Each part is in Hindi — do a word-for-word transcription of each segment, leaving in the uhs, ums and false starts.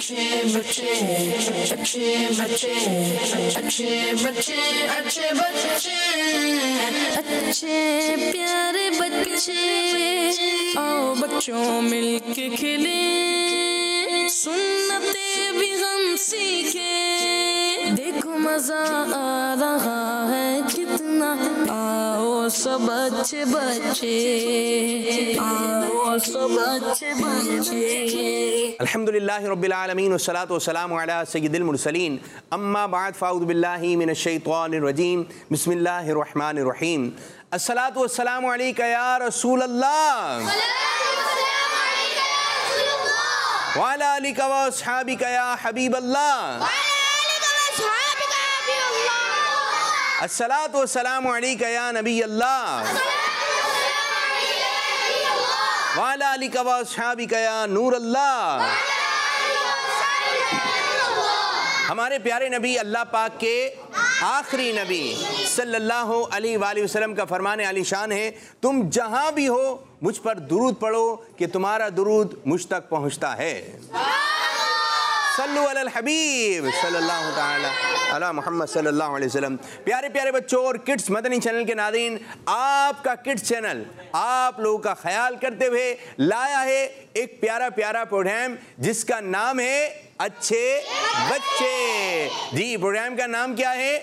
अच्छे बच्चे अच्छे बच्चे अच्छे बच्चे अच्छे बच्चे अच्छे प्यारे बच्चे आओ बच्चों मिलके खेले सुन्नते भी हम सीखे देखो मजा आ रहा है कितना आओ सब अच्छे बच्चे आओ सब अच्छे बच्चे। अल्हम्दुलिल्लाहि रब्बिल आलमीन वस्सलातु वस्सलामु अला सय्यिदिल मुरसलीन अम्मा बाद फ़अऊज़ु बिल्लाहि मिनश शैतानिर रजीम बिस्मिल्लाहिर रहमानिर रहीम अस्सलातु वस्सलामु अलैका या रसूल अल्लाह व अला आलिका व अस्हाबिका या हबीब अल्लाह अस्सलातु वस्सलामु अलैका या नबी अल्लाह व अला आलिका व अस्हाबिका या नूर अल्लाह। हमारे प्यारे नबी अल्लाह पाक के आखिरी नबी सल्लल्लाहु अलैहि वसल्लम का फरमाने आली शान है, तुम जहां भी हो मुझ पर दुरूद पढ़ो कि तुम्हारा दुरूद मुझ तक पहुंचता है। सल्लु अलल हबीब सल्लल्लाहु ताला अला मोहम्मद सल्लल्लाहु अलैहि वसल्लम। प्यारे प्यारे बच्चों और किड्स मदनी चैनल के नाज़रीन, आपका किड्स चैनल आप लोगों का ख्याल करते हुए लाया है एक प्यारा प्यारा प्रोग्राम जिसका नाम है अच्छे बच्चे। जी, प्रोग्राम का नाम क्या है?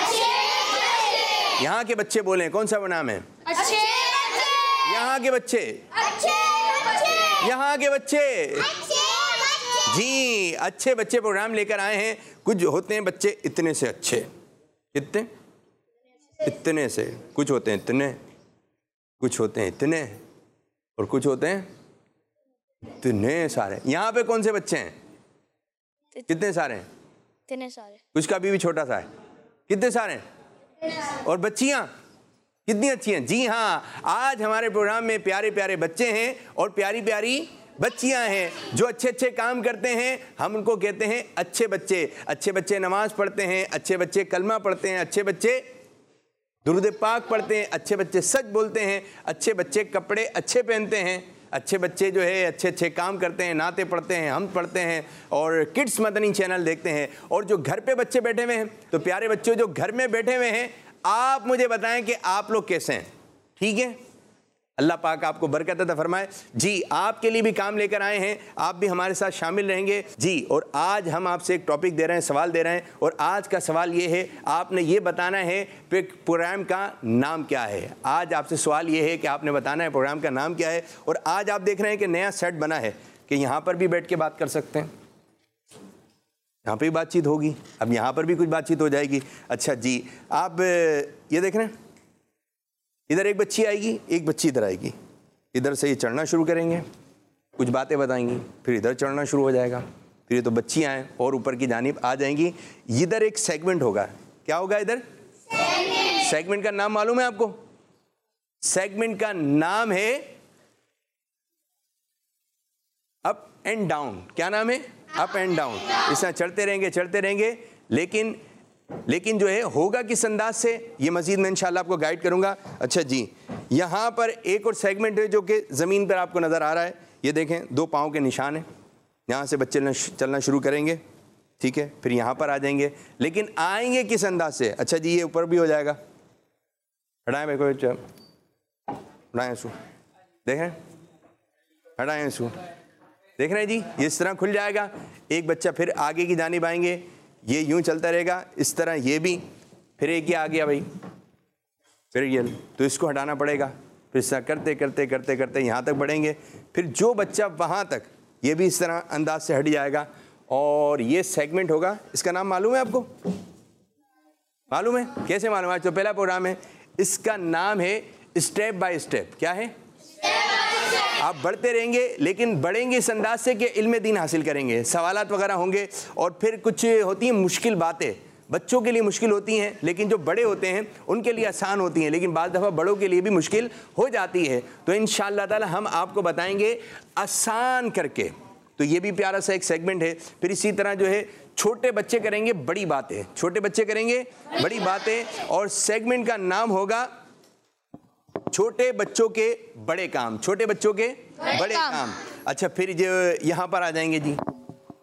यहाँ के बच्चे बोलें, कौन सा वो नाम है? अच्छे बच्चे। यहाँ के बच्चे, अच्छे बच्चे। यहाँ के बच्चे, अच्छे बच्चे। जी, अच्छे बच्चे प्रोग्राम लेकर आए हैं। कुछ होते हैं बच्चे इतने से अच्छे, कितने इतने से, कुछ होते हैं इतने, कुछ होते हैं इतने और कुछ होते हैं इतने सारे। यहाँ पे कौन से बच्चे हैं? कितने सारे हैं? इतने सारे। कुछ का भी छोटा सा है। कितने सारे हैं? और बच्चियाँ कितनी अच्छी हैं। जी हाँ, आज हमारे प्रोग्राम में प्यारे प्यारे बच्चे हैं और प्यारी प्यारी बच्चियाँ हैं जो अच्छे अच्छे काम करते हैं। हम उनको कहते हैं अच्छे बच्चे। अच्छे बच्चे नमाज पढ़ते हैं, अच्छे बच्चे कलमा पढ़ते हैं, अच्छे बच्चे दुरूद पाक पढ़ते हैं, अच्छे बच्चे सच बोलते हैं, अच्छे बच्चे कपड़े अच्छे पहनते हैं, अच्छे बच्चे जो है अच्छे अच्छे काम करते हैं, नाते पढ़ते हैं, हम पढ़ते हैं और किड्स मदनी चैनल देखते हैं। और जो घर पे बच्चे बैठे हुए हैं, तो प्यारे बच्चों जो घर में बैठे हुए हैं, आप मुझे बताएं कि आप लोग कैसे हैं? ठीक है, अल्लाह पाक आपको बरकत अता फरमाए। जी, आपके लिए भी काम लेकर आए हैं, आप भी हमारे साथ शामिल रहेंगे। जी, और आज हम आपसे एक टॉपिक दे रहे हैं, सवाल दे रहे हैं और आज का सवाल ये है, आपने ये बताना है कि प्रोग्राम का नाम क्या है। आज आपसे सवाल ये है कि आपने बताना है प्रोग्राम का नाम क्या है। और आज आप देख रहे हैं कि नया सेट बना है कि यहाँ पर भी बैठ के बात कर सकते हैं, यहाँ पर भी बातचीत होगी, अब यहाँ पर भी कुछ बातचीत हो जाएगी। अच्छा जी, आप ये देख रहे हैं, इधर एक बच्ची आएगी, एक बच्ची इधर आएगी, इधर से ये चढ़ना शुरू करेंगे, कुछ बातें बताएंगी, फिर इधर चढ़ना शुरू हो जाएगा, फिर ये तो बच्चियाँ हैं और ऊपर की जानिब आ जाएंगी। इधर एक सेगमेंट होगा, क्या होगा इधर? सेगमेंट। सेगमेंट का नाम मालूम है आपको? सेगमेंट का नाम है अप एंड डाउन। क्या नाम है? Up and down. इस तरह चढ़ते रहेंगे चढ़ते रहेंगे, लेकिन लेकिन जो है होगा किस अंदाज से, ये मजीद मैं इंशाल्लाह आपको गाइड करूंगा। अच्छा जी, यहाँ पर एक और सेगमेंट है जो कि ज़मीन पर आपको नज़र आ रहा है। ये देखें, दो पाँव के निशान हैं, यहाँ से बच्चे चलना शुरू करेंगे, ठीक है, फिर यहाँ पर आ जाएंगे, लेकिन आएंगे किस अंदाज से? अच्छा जी, ये ऊपर भी हो जाएगा, हटाएं भाई, कोई हटाएं इसको, देखें, हटाएं इसको, देख रहे हैं जी, ये इस तरह खुल जाएगा। एक बच्चा फिर आगे की जानिब आएंगे, ये यूं चलता रहेगा, इस तरह ये भी, फिर एक ही आ गया भाई, फिर ये, तो इसको हटाना पड़ेगा, फिर इस तरह करते करते करते करते यहाँ तक बढ़ेंगे, फिर जो बच्चा वहाँ तक, ये भी इस तरह अंदाज से हट जाएगा। और ये सेगमेंट होगा, इसका नाम मालूम है आपको? मालूम है? कैसे मालूम है? तो पहला प्रोग्राम है, इसका नाम है स्टेप बाय स्टेप। क्या है? आप बढ़ते रहेंगे, लेकिन बढ़ेंगे इस अंदाज से कि इल्म दीन हासिल करेंगे, सवालात वगैरह होंगे, और फिर कुछ होती हैं मुश्किल बातें, बच्चों के लिए मुश्किल होती हैं, लेकिन जो बड़े होते हैं उनके लिए आसान होती हैं, लेकिन बाज़ दफ़ा बड़ों के लिए भी मुश्किल हो जाती है। तो इंशाअल्लाह ताला हम आपको बताएंगे आसान करके। तो ये भी प्यारा सा एक सेगमेंट है। फिर इसी तरह जो है छोटे बच्चे करेंगे बड़ी बातें, छोटे बच्चे करेंगे बड़ी बातें, और सेगमेंट का नाम होगा छोटे बच्चों के बड़े काम, छोटे बच्चों के बड़े, बड़े काम।, काम। अच्छा, फिर जो यहाँ पर आ जाएंगे जी,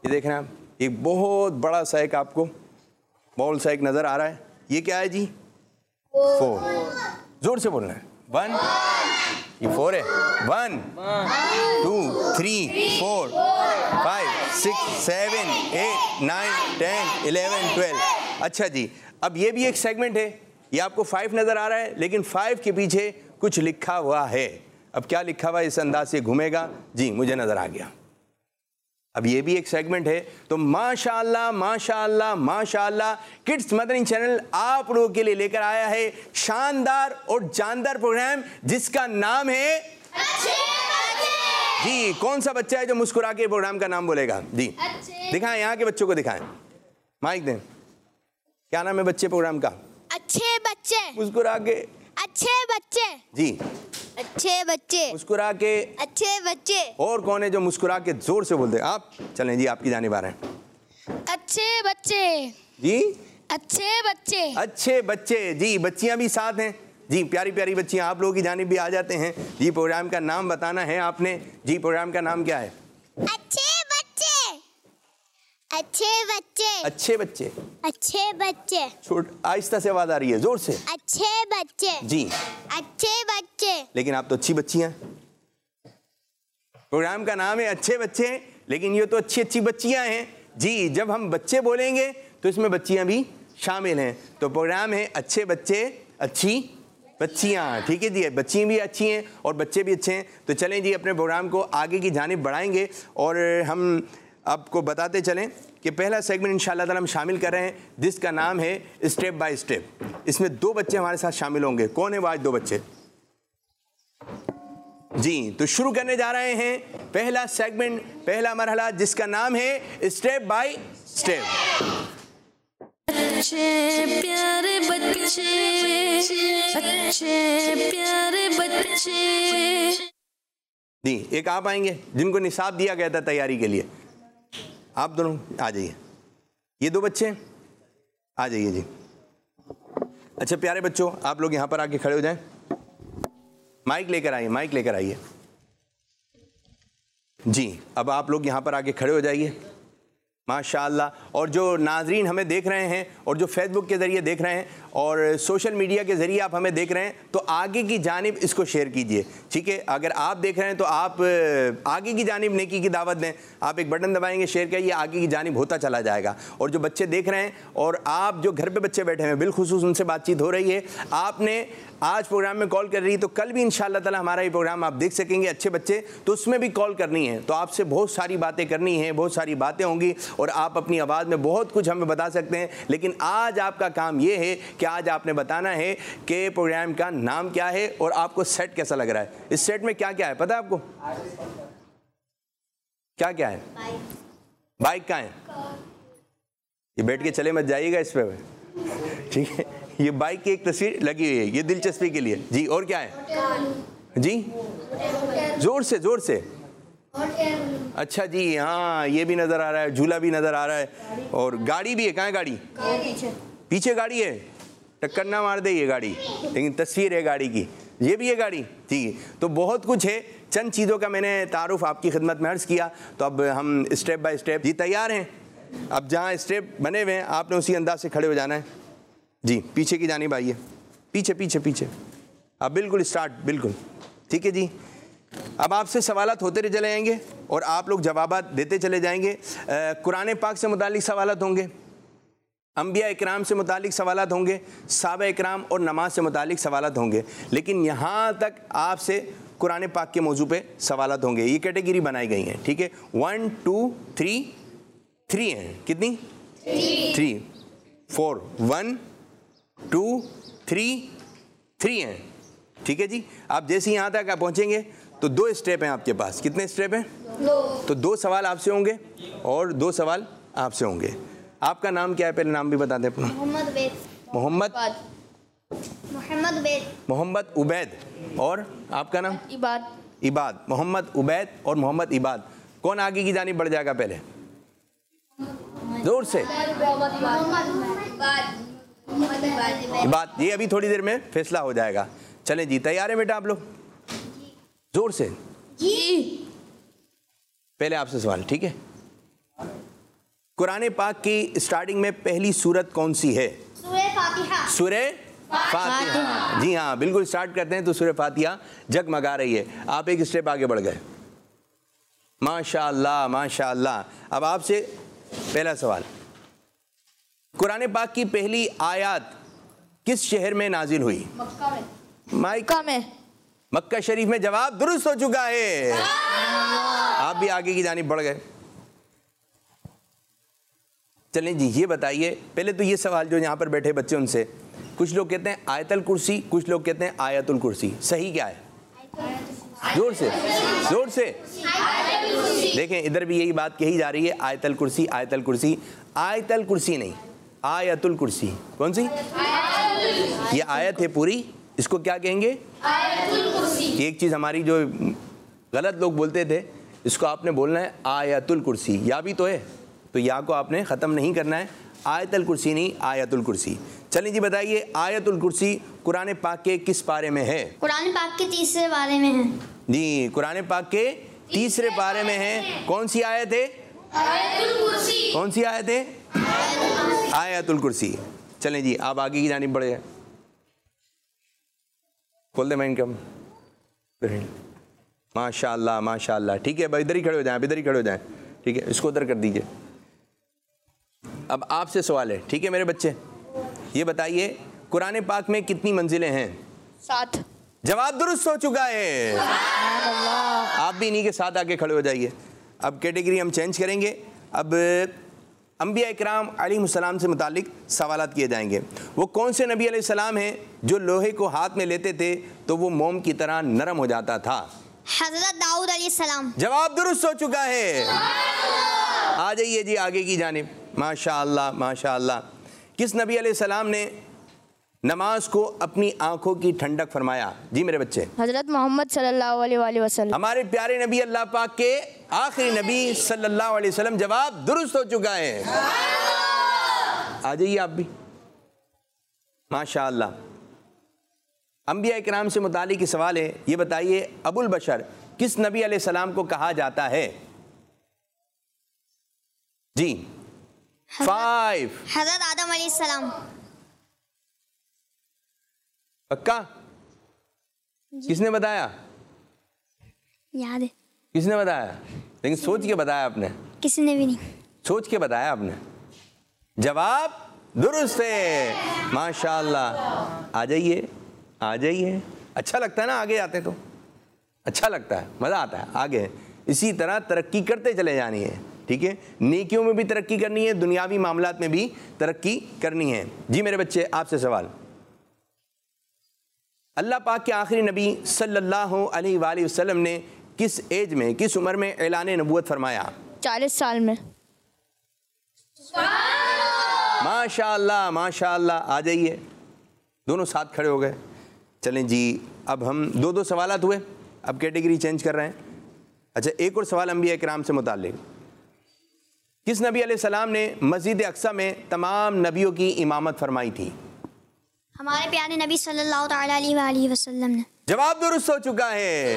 ये देख रहे हैं आप, एक बहुत बड़ा सा एक आपको बॉल सा एक नजर आ रहा है, ये क्या है जी? फोर। जोर से बोलना है। वन, ये फोर है। One, two, three, four, five, six, seven, eight, nine, ten, eleven, twelve. अच्छा जी, अब ये भी एक सेगमेंट है, ये आपको फाइव नजर आ रहा है, लेकिन फाइव के पीछे कुछ लिखा हुआ है। अब क्या लिखा हुआ है, इस अंदाज से घूमेगा जी, मुझे नजर आ गया। अब ये भी एक सेगमेंट है। तो माशाअल्लाह माशाअल्लाह माशाअल्लाह, किड्स मदनी चैनल आप लोगों के लिए लेकर आया है शानदार और जानदार प्रोग्राम जिसका नाम है अच्छे बच्चे। जी, कौन सा बच्चा है जो मुस्कुरा के प्रोग्राम का नाम बोलेगा? जी दिखाएं, यहाँ के बच्चों को दिखाएं, माइक दें। क्या नाम है बच्चे प्रोग्राम का? अच्छे बच्चे। मुस्कुरा के अच्छे बच्चे। जी, अच्छे बच्चे। मुस्कुरा के अच्छे बच्चे। और कौन है जो मुस्कुरा के जोर से बोलते हैं? आप चलें जी, आपकी जानिब आ रहे हैं। अच्छे बच्चे। जी, अच्छे बच्चे। अच्छे बच्चे। जी, बच्चियां भी साथ हैं जी, प्यारी प्यारी बच्चियां आप लोगों की जानिब भी आ जाते हैं जी। प्रोग्राम का नाम बताना है आपने जी। प्रोग्राम का नाम क्या है? अच्छे बच्चे। अच्छे बच्चे। अच्छे बच्चे। अच्छे बच्चे। छोट आहिस्ता से आवाज आ रही है, जोर से। अच्छे बच्चे। जी, अच्छे बच्चे। लेकिन आप तो अच्छी बच्ची हैं। प्रोग्राम का नाम है अच्छे बच्चे, लेकिन ये तो अच्छी अच्छी बच्चियां हैं जी। जब हम बच्चे बोलेंगे तो इसमें बच्चियां भी शामिल हैं। तो प्रोग्राम है अच्छे बच्चे अच्छी बच्चियां, ठीक है जी। बच्चियां भी अच्छी हैं और बच्चे भी अच्छे हैं। तो चलें जी, अपने प्रोग्राम को आगे की जानिब बढ़ाएंगे और हम आपको बताते चलें कि पहला सेगमेंट इंशाअल्लाह ताला हम शामिल कर रहे हैं जिसका नाम है स्टेप बाय स्टेप। इसमें दो बच्चे हमारे साथ शामिल होंगे। कौन है वो आज दो बच्चे? जी, तो शुरू करने जा रहे हैं पहला सेगमेंट, पहला मरहला जिसका नाम है स्टेप बाय स्टेप। अच्छे प्यारे बच्चे, अच्छे प्यारे बच्चे। जी, एक आप आएंगे जिनको निसाब दिया गया था तैयारी के लिए, आप दोनों आ जाइए। ये दो बच्चे आ जाइए जी। अच्छा प्यारे बच्चों, आप लोग यहाँ पर आके खड़े हो जाएं। माइक लेकर आइए, माइक लेकर आइए जी। अब आप लोग यहाँ पर आके खड़े हो जाइए माशाअल्लाह। और जो नाजरीन हमें देख रहे हैं और जो फेसबुक के ज़रिए देख रहे हैं और सोशल मीडिया के ज़रिए आप हमें देख रहे हैं, तो आगे की जानिब इसको शेयर कीजिए, ठीक है। अगर आप देख रहे हैं तो आप आगे की जानिब नेकी की दावत दें। आप एक बटन दबाएंगे, शेयर करिए, आगे की जानिब होता चला जाएगा। और जो बच्चे देख रहे हैं और आप जो घर पे बच्चे बैठे हैं, बिलखुसूस उनसे बातचीत हो रही है। आपने आज प्रोग्राम में कॉल कर रही है तो कल भी इंशाअल्लाह ताला हमारा ये प्रोग्राम आप देख सकेंगे अच्छे बच्चे, तो उसमें भी कॉल करनी है। तो आपसे बहुत सारी बातें करनी है, बहुत सारी बातें होंगी और आप अपनी आवाज़ में बहुत कुछ हमें बता सकते हैं। लेकिन आज आपका काम ये है कि आज आपने बताना है कि प्रोग्राम का नाम क्या है और आपको सेट कैसा लग रहा है। इस सेट में क्या क्या है पता है आपको? क्या क्या है? बाइक कहाँ है? ये बैठ के चले मत जाइएगा इस पे, ठीक है। ये बाइक की एक तस्वीर लगी हुई है, ये दिलचस्पी के लिए जी। और क्या है जी? जोर से जोर से। अच्छा जी, हाँ ये भी नजर आ रहा है, झूला भी नजर आ रहा है और गाड़ी भी है। कहाँ है गाड़ी? पीछे गाड़ी है, टक्कर ना मार दे ये गाड़ी, लेकिन तस्वीर है गाड़ी की। ये भी है गाड़ी, ठीक है। तो बहुत कुछ है, चंद चीज़ों का मैंने तारुफ आपकी खिदमत में अर्ज़ किया। तो अब हम स्टेप बाय स्टेप जी तैयार हैं। अब जहाँ स्टेप बने हुए हैं आपने उसी अंदाज से खड़े हो जाना है जी। पीछे की जानिब आइए, पीछे पीछे पीछे। अब बिल्कुल स्टार्ट, बिल्कुल ठीक है जी। अब आपसे सवालात होते चले जाएंगे और आप लोग जवाबात देते चले जाएंगे। कुरान पाक से मुतालिक सवालात होंगे, अंबिया इकराम से मुतालिक सवालात होंगे, साहबा इकराम और नमाज से मुतालिक सवालात होंगे। लेकिन यहाँ तक आपसे कुरान पाक के मौजू पे सवालात होंगे। ये कैटेगरी बनाई गई हैं, ठीक है। वन टू थ्री, थ्री हैं कितनी? Three. Four, one two three, three हैं, ठीक है जी। आप जैसे ही यहाँ तक आप पहुँचेंगे तो दो स्टेप हैं आपके पास। कितने स्टेप हैं? दो। तो दो सवाल आपसे होंगे और दो सवाल आपसे होंगे। आपका नाम क्या है? पहले नाम भी बता दें अपना। मोहम्मद उबैद। मोहम्मद मोहम्मद उबैद। मोहम्मद उबैद। और आपका नाम? इबाद। इबाद। मोहम्मद उबैद और मोहम्मद इबाद। कौन आगे की जानिब बढ़ जाएगा पहले? जोर से। इबाद। ये अभी थोड़ी देर में फैसला हो जाएगा। चलें जी, तैयार है बेटा आप लोग? जोर से जी। पहले आपसे सवाल, ठीक है। कुरान पाक की स्टार्टिंग में पहली सूरत कौन सी है? सूरह फातिहा। सूरह फातिहा। जी हाँ, बिल्कुल स्टार्ट करते हैं तो सूरह फातिहा जगमगा रही है। आप एक स्टेप आगे बढ़ गए, माशाअल्लाह माशाअल्लाह। अब आपसे पहला सवाल, कुरान पाक की पहली आयत किस शहर में नाजिल हुई? मक्का में। माइक में मक्का शरीफ में। जवाब दुरुस्त हो चुका है। आप भी आगे की जानिब बढ़ गए। चलें जी, ये बताइए पहले तो ये सवाल जो यहाँ पर बैठे बच्चे उनसे, कुछ लोग कहते हैं आयतल कुर्सी, कुछ लोग कहते हैं आयतुल कुर्सी, सही क्या है? जोर से जोर से देखें, इधर भी यही बात कही जा रही है, आयतल कुर्सी आयतल कुर्सी। आयतल कुर्सी नहीं, आयतुल कुर्सी। कौन सी? ये आयत है पूरी, इसको क्या कहेंगे? आयतुल कुर्सी। एक चीज़ हमारी जो गलत लोग बोलते थे, इसको आपने बोलना है आयतुल कुर्सी। या भी तो है, तो या को आपने ख़त्म नहीं करना है, आयतुल कुर्सी नहीं, आयतुल कुर्सी। चलिए जी बताइए, आयतुल कुर्सी कुरान पाक के किस पारे में है? कुरान पाक के तीसरे पारे में है। जी, कुरान पाक के तीसरे पारे में है। कौन सी आयत है? आयतुल कुर्सी। कौन सी आयत है? आयतुल कुर्सी। चलें जी, आप आगे की जानिब बढ़ जाए। खोल दे माइंड कम। माशाअल्लाह माशाअल्लाह। ठीक है, इधर ही खड़े हो जाएं, इधर ही खड़े हो जाएं। ठीक है, इसको उधर कर दीजिए। अब आपसे सवाल है, ठीक है मेरे बच्चे, ये बताइए कुरान पाक में कितनी मंजिलें हैं? सात। जवाब दुरुस्त हो चुका है। आप भी इन्हीं के साथ आके खड़े हो जाइए। अब कैटेगरी हम चेंज करेंगे। अब अंबिया इकराम अलैहिस्सलाम से मुतालिक सवालात किए जाएंगे। वो कौन से नबी अलैहिस्सलाम हैं जो लोहे को हाथ में लेते थे तो वो मोम की तरह नरम हो जाता था? हजरत दाऊद अलैहिस्सलाम। जवाब दुरुस्त हो चुका है। आ जाइए जी आगे की जानिब। माशाअल्लाह माशाअल्लाह। किस नबी अलैहिस्सलाम ने नमाज को अपनी आंखों की ठंडक फरमाया? जी मेरे बच्चे। हजरत मोहम्मद सल्लल्लाहु अलैहि वसल्लम। हमारे प्यारे नबी अल्लाह पाक के आखिरी नबी सल्लल्लाहु अलैहि वसल्लम। जवाब दुरुस्त हो चुका है। आ जाइए आप भी। माशाअल्लाह। अंबिया इकराम से मुतालिक की सवाल है, ये बताइए अबुल बशर किस नबी अलैहि सलाम को कहा जाता है? जी फाइव। हजरत आदम अलैहिस्सलाम। पक्का? किसने बताया? याद है? किसने बताया? लेकिन सोच के बताया आपने। किसी ने भी नहीं। सोच के बताया आपने। जवाब दुरुस्त है। माशाअल्लाह। आ जाइए आ जाइए। अच्छा लगता है ना आगे आते तो? अच्छा लगता है, मज़ा आता है आगे। इसी तरह तरक्की करते चले जानी है। ठीक है, नेकियों में भी तरक्की करनी है, दुनियावी मामलात में भी तरक्की करनी है। जी मेरे बच्चे, आपसे सवाल, अल्लाह पाक के आखिरी नबी सल्लल्लाहु अलैहि वसल्लम ने किस एज में, किस उम्र में ऐलान नबूवत फरमाया? चालीस साल में। माशाअल्लाह माशाअल्लाह। आ जाइए, दोनों साथ खड़े हो गए। चलें जी, अब हम दो दो सवालात हुए, अब कैटेगरी चेंज कर रहे हैं। अच्छा, एक और सवाल अंबिया इकराम से मुताल्लिक। किस नबी अलैहिस्सलाम ने मस्जिद अक्सा में तमाम नबियों की इमामत फरमाई थी? हमारे प्यारे नबी सल्लल्लाहु अलैहि वसल्लम ने। जवाब दुरुस्त हो चुका है।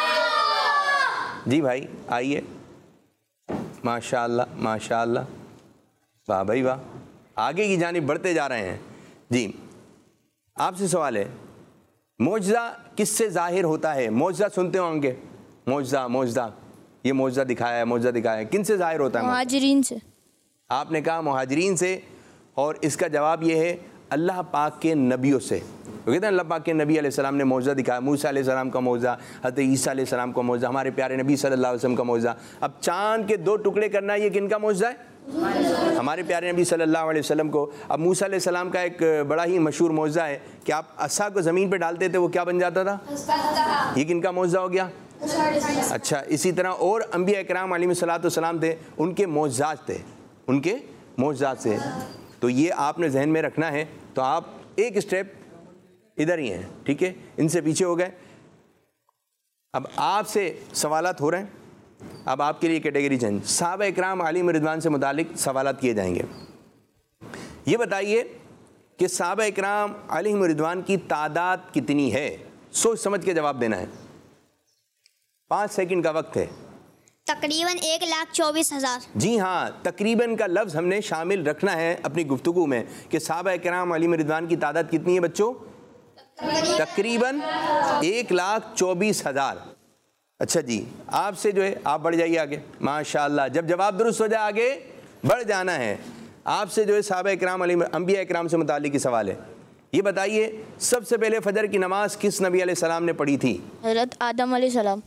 जी भाई आइए। माशाअल्लाह माशाअल्लाह। वाह भाई वाह, आगे की जानिब बढ़ते जा रहे हैं। जी आपसे सवाल है, मौजज़ा किससे ज़ाहिर होता है? मौजज़ा सुनते होंगे, मौजज़ा मौजज़ा, ये मौजज़ा दिखाया है, मौजज़ा दिखाया है, किन से ज़ाहिर होता है? मुहाजिरीन से। आपने कहा मुहाजिरीन से, और इसका जवाब ये है अल्लाह पाक के नबियों से। तो कहते हैं अल्लाह पाक के नबी अलैहिस्सलाम ने मौजज़ा दिखाया, मूसा अलैहिस्सलाम का मौजज़ा, हज़रत ईसा अलैहिस्सलाम का मौजज़ा, हमारे प्यारे नबी सल्लल्लाहु अलैहि वसल्लम का मौजज़ा। अब चांद के दो टुकड़े करना, ये किनका मौजज़ा है? हमारे प्यारे नबी सल्लल्लाहु अलैहि वसल्लम को। अब मूसा अलैहिस्सलाम का एक बड़ा ही मशहूर मौजज़ा है कि आप असा को ज़मीन पे डालते थे, वो क्या बन जाता था? ये किनका मौजज़ा हो गया? अच्छा, इसी तरह और अंबिया इकराम अलैहिस्सलातु वस्सलाम थे, उनके मौजज़ात थे, उनके मौजज़ात से। तो ये आपने जहन में रखना है। तो आप एक स्टेप इधर ही हैं, ठीक है, इनसे पीछे हो गए। अब आपसे सवालात हो रहे हैं। अब आपके लिए कैटेगरी चेंज। सहाबा इकराम अलैहिम रिज़वान से मुतालिक सवालात किए जाएंगे। ये बताइए कि सहाबा इकराम अलैहिम रिज़वान की तादाद कितनी है? सोच समझ के जवाब देना है। पाँच सेकंड का वक्त है। तकरीबन एक लाख चौबीस हज़ार। जी हाँ, तकरीबन का लफ्ज़ हमने शामिल रखना है अपनी गुफ्तगू में कि सहाबा किराम अलैहिम रिज़वान की तादाद कितनी है बच्चों? तकरीबन एक लाख चौबीस हज़ार। अच्छा जी, आपसे जो है आप बढ़ जाइए आगे, माशाअल्लाह। जब जवाब दुरुस्त हो जाए आगे बढ़ जाना है। आपसे जो है सहाबा किराम अलैहिम अंबिया किराम से मुताल्लिक़ ही सवाल है। ये बताइए सबसे पहले फजर की नमाज किस नबी अलैहिस्सलाम ने पढ़ी थी? हज़रत आदम अलैहिस्सलाम।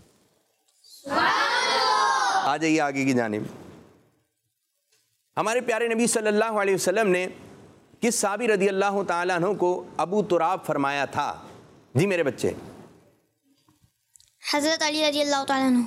आ जाइए आगे की जानिब। हमारे प्यारे नबी सल्लल्लाहु अलैहि वसल्लम ने किस साहबी रदी अल्लाह ताला अन्हु को अबू तुराब फरमाया था? जी मेरे बच्चे। हज़रत अली रज़ी अल्लाह ताला अन्हु।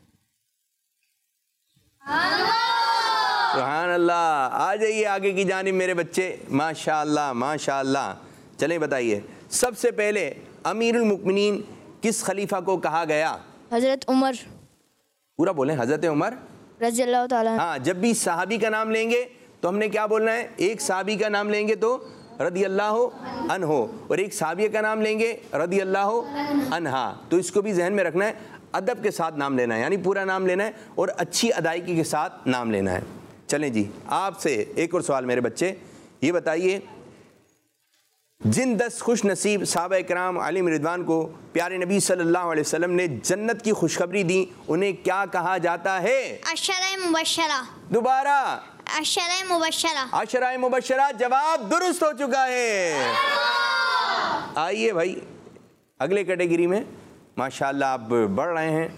सुभान अल्लाह। आ जाइए आगे की जानिब मेरे बच्चे, माशाअल्लाह माशाअल्लाह। चलें बताइए, सबसे पहले अमीरुल मुमिनीन किस खलीफा को कहा गया? हज़रत उमर पूरा बोलें, हज़रत उमर रज़ी अल्लाह ताला। हाँ, जब भी सहाबी का नाम लेंगे तो हमने क्या बोलना है? एक सहाबी का नाम लेंगे तो रदी अल्लाह अन्हो, और एक सहाबिया का नाम लेंगे रदी अल्लाह अन्हा। तो इसको भी जहन में रखना है, अदब के साथ नाम लेना है, यानी पूरा नाम लेना है और अच्छी अदायगी के साथ नाम लेना है। चलें जी, आपसे एक और सवाल मेरे बच्चे, ये बताइए जिन दस खुश नसीब सहाबा किराम अलैहिम रिज़वान को प्यारे नबी सल्लल्लाहु अलैहि वसल्लम ने जन्नत की खुशखबरी दी, उन्हें क्या कहा जाता है? अशरा मुबशरा। दोबारा। अशरा मुबशरा। अशरा मुबशरा। जवाब दुरुस्त हो चुका है। आइए भाई अगले कैटेगरी में, माशाअल्लाह आप बढ़ रहे हैं।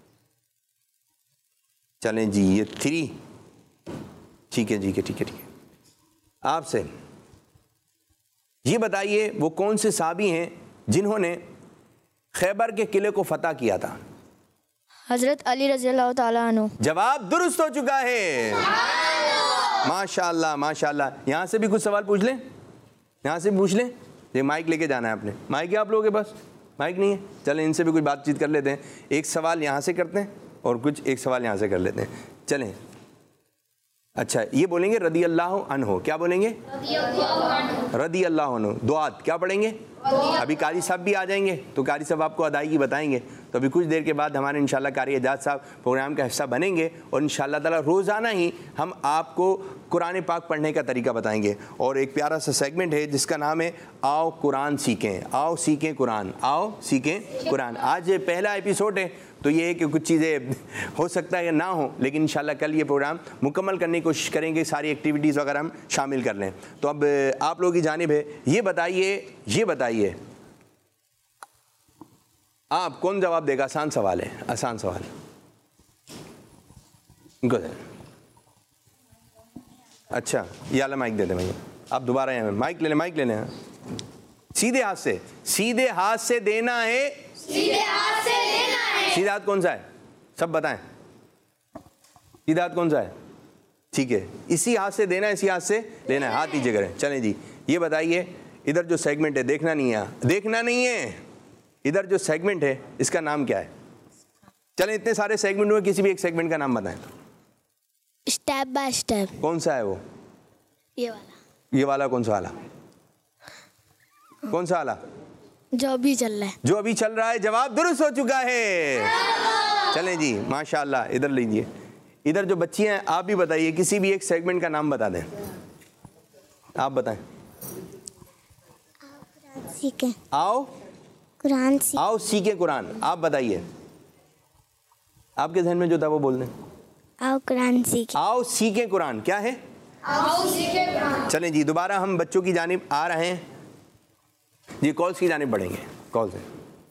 चलें जी, ये थ्री, ठीक है जी, ठीक है ठीक है। आपसे ये बताइए वो कौन से साहबी हैं जिन्होंने खैबर के किले को फतह किया था? हज़रत अली रज़ी अल्लाह ताला अन्हु। जवाब दुरुस्त हो चुका है। माशाअल्लाह माशाअल्लाह। यहाँ से भी कुछ सवाल पूछ लें, यहाँ से भी पूछ लें। ये माइक लेके जाना है आपने। माइक है आप लोगों के पास? माइक नहीं है? चलें इनसे भी कुछ बातचीत कर लेते हैं। एक सवाल यहाँ से करते हैं और कुछ एक सवाल यहाँ से कर लेते हैं। चलें, अच्छा ये बोलेंगे रदी अल्लाह अन्हो। क्या बोलेंगे? रदी अल्लाह अन्हो। दुआत क्या पढ़ेंगे? अभी कारी साहब भी आ जाएंगे तो कारी साहब आपको अदायगी बताएंगे। तो अभी कुछ देर के बाद हमारे इंशाल्लाह कारी एजाज साहब प्रोग्राम का हिस्सा बनेंगे और इंशाल्लाह ताला रोज़ाना ही हम आपको कुरान पाक पढ़ने का तरीका बताएंगे। और एक प्यारा सा सेगमेंट है जिसका नाम है आओ कुरान सीखें, आओ सीखें कुरान, आओ सीखें कुरान। आज पहला एपिसोड है तो ये है कि कुछ चीज़ें हो सकता है ना हो, लेकिन इंशाल्लाह कल ये प्रोग्राम मुकम्मल करने की कोशिश करेंगे, सारी एक्टिविटीज़ वगैरह हम शामिल कर लें। तो अब आप लोगों की जानिब है, ये बताइए ये बताइए आप कौन जवाब देगा? आसान सवाल है, आसान सवाल। इनको दे। अच्छा ये वाला माइक दे दें भैया, आप दोबारा यहाँ माइक ले लें, माइक ले लें। सीधे हाथ से, सीधे हाथ से देना है, सीधे हाथ से लेना है। सीधा हाथ कौन सा है? सब बताएं, सीधा हाथ कौन सा है? ठीक है, इसी हाथ से देना है, इसी हाथ से लेना है। हाथ नीचे करें। चलें जी, ये बताइए इधर जो सेगमेंट है, देखना नहीं है, देखना नहीं है, इधर जो सेगमेंट है इसका नाम क्या है? चलें इतने सारे सेगमेंट हुए, किसी भी एक सेगमेंट का नाम बताएं। Step by step. कौन सा है वो? ये वाला। ये वाला कौन सा वाला? कौन सा वाला? जो अभी चल रहा है। जो अभी चल रहा है। जवाब दुरुस्त हो चुका है। चलें जी माशाअल्लाह, इधर लीजिए। इधर जो बच्ची हैं आप भी बताइए, किसी भी एक सेगमेंट का नाम बता दें। आप बताएं। सीखें। आओ कुरान सीखें। आओ सीखें कुरान। आप बताइए, आपके जहन में जो था वो बोल दें। आओ कुरान सीखें। आओ सीखें कुरान। क्या है? आओ सीखें कुरान। चलें जी, दोबारा हम बच्चों की जानिब आ रहे हैं जी, कॉल्स की जानिब बढ़ेंगे। कॉल से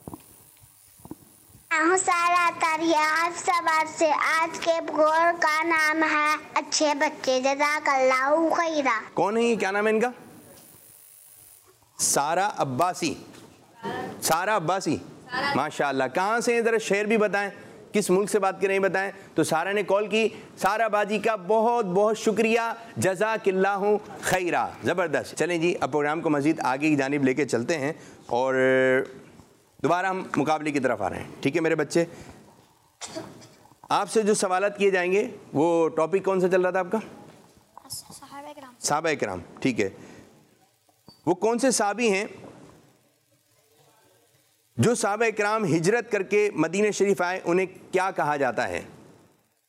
सारा तारीफ सवार से आज के प्रोग्राम का नाम है अच्छे बच्चे। जज़ाकल्लाहु खैरा। कौन है ये? क्या नाम है इनका? सारा अब्बासी। सारा अब्बासी, माशाअल्लाह। कहाँ से हैं? ज़रा शेर भी बताएं, किस मुल्क से बात कर रहे हैं बताएं। तो सारा ने कॉल की। सारा बाजी का बहुत बहुत शुक्रिया, जज़ाकिल्लाहु खैरा। ज़बरदस्त। चलें जी, अब प्रोग्राम को मज़ीद आगे की जानिब लेके चलते हैं और दोबारा हम मुकाबले की तरफ आ रहे हैं। ठीक है मेरे बच्चे, आपसे जो सवालत किए जाएंगे वो टॉपिक कौन सा चल रहा था आपका? सहाबा किराम। ठीक है, वो कौन से साहबी हैं जो सहाबा किराम हिजरत करके मदीना शरीफ आए, उन्हें क्या कहा जाता है?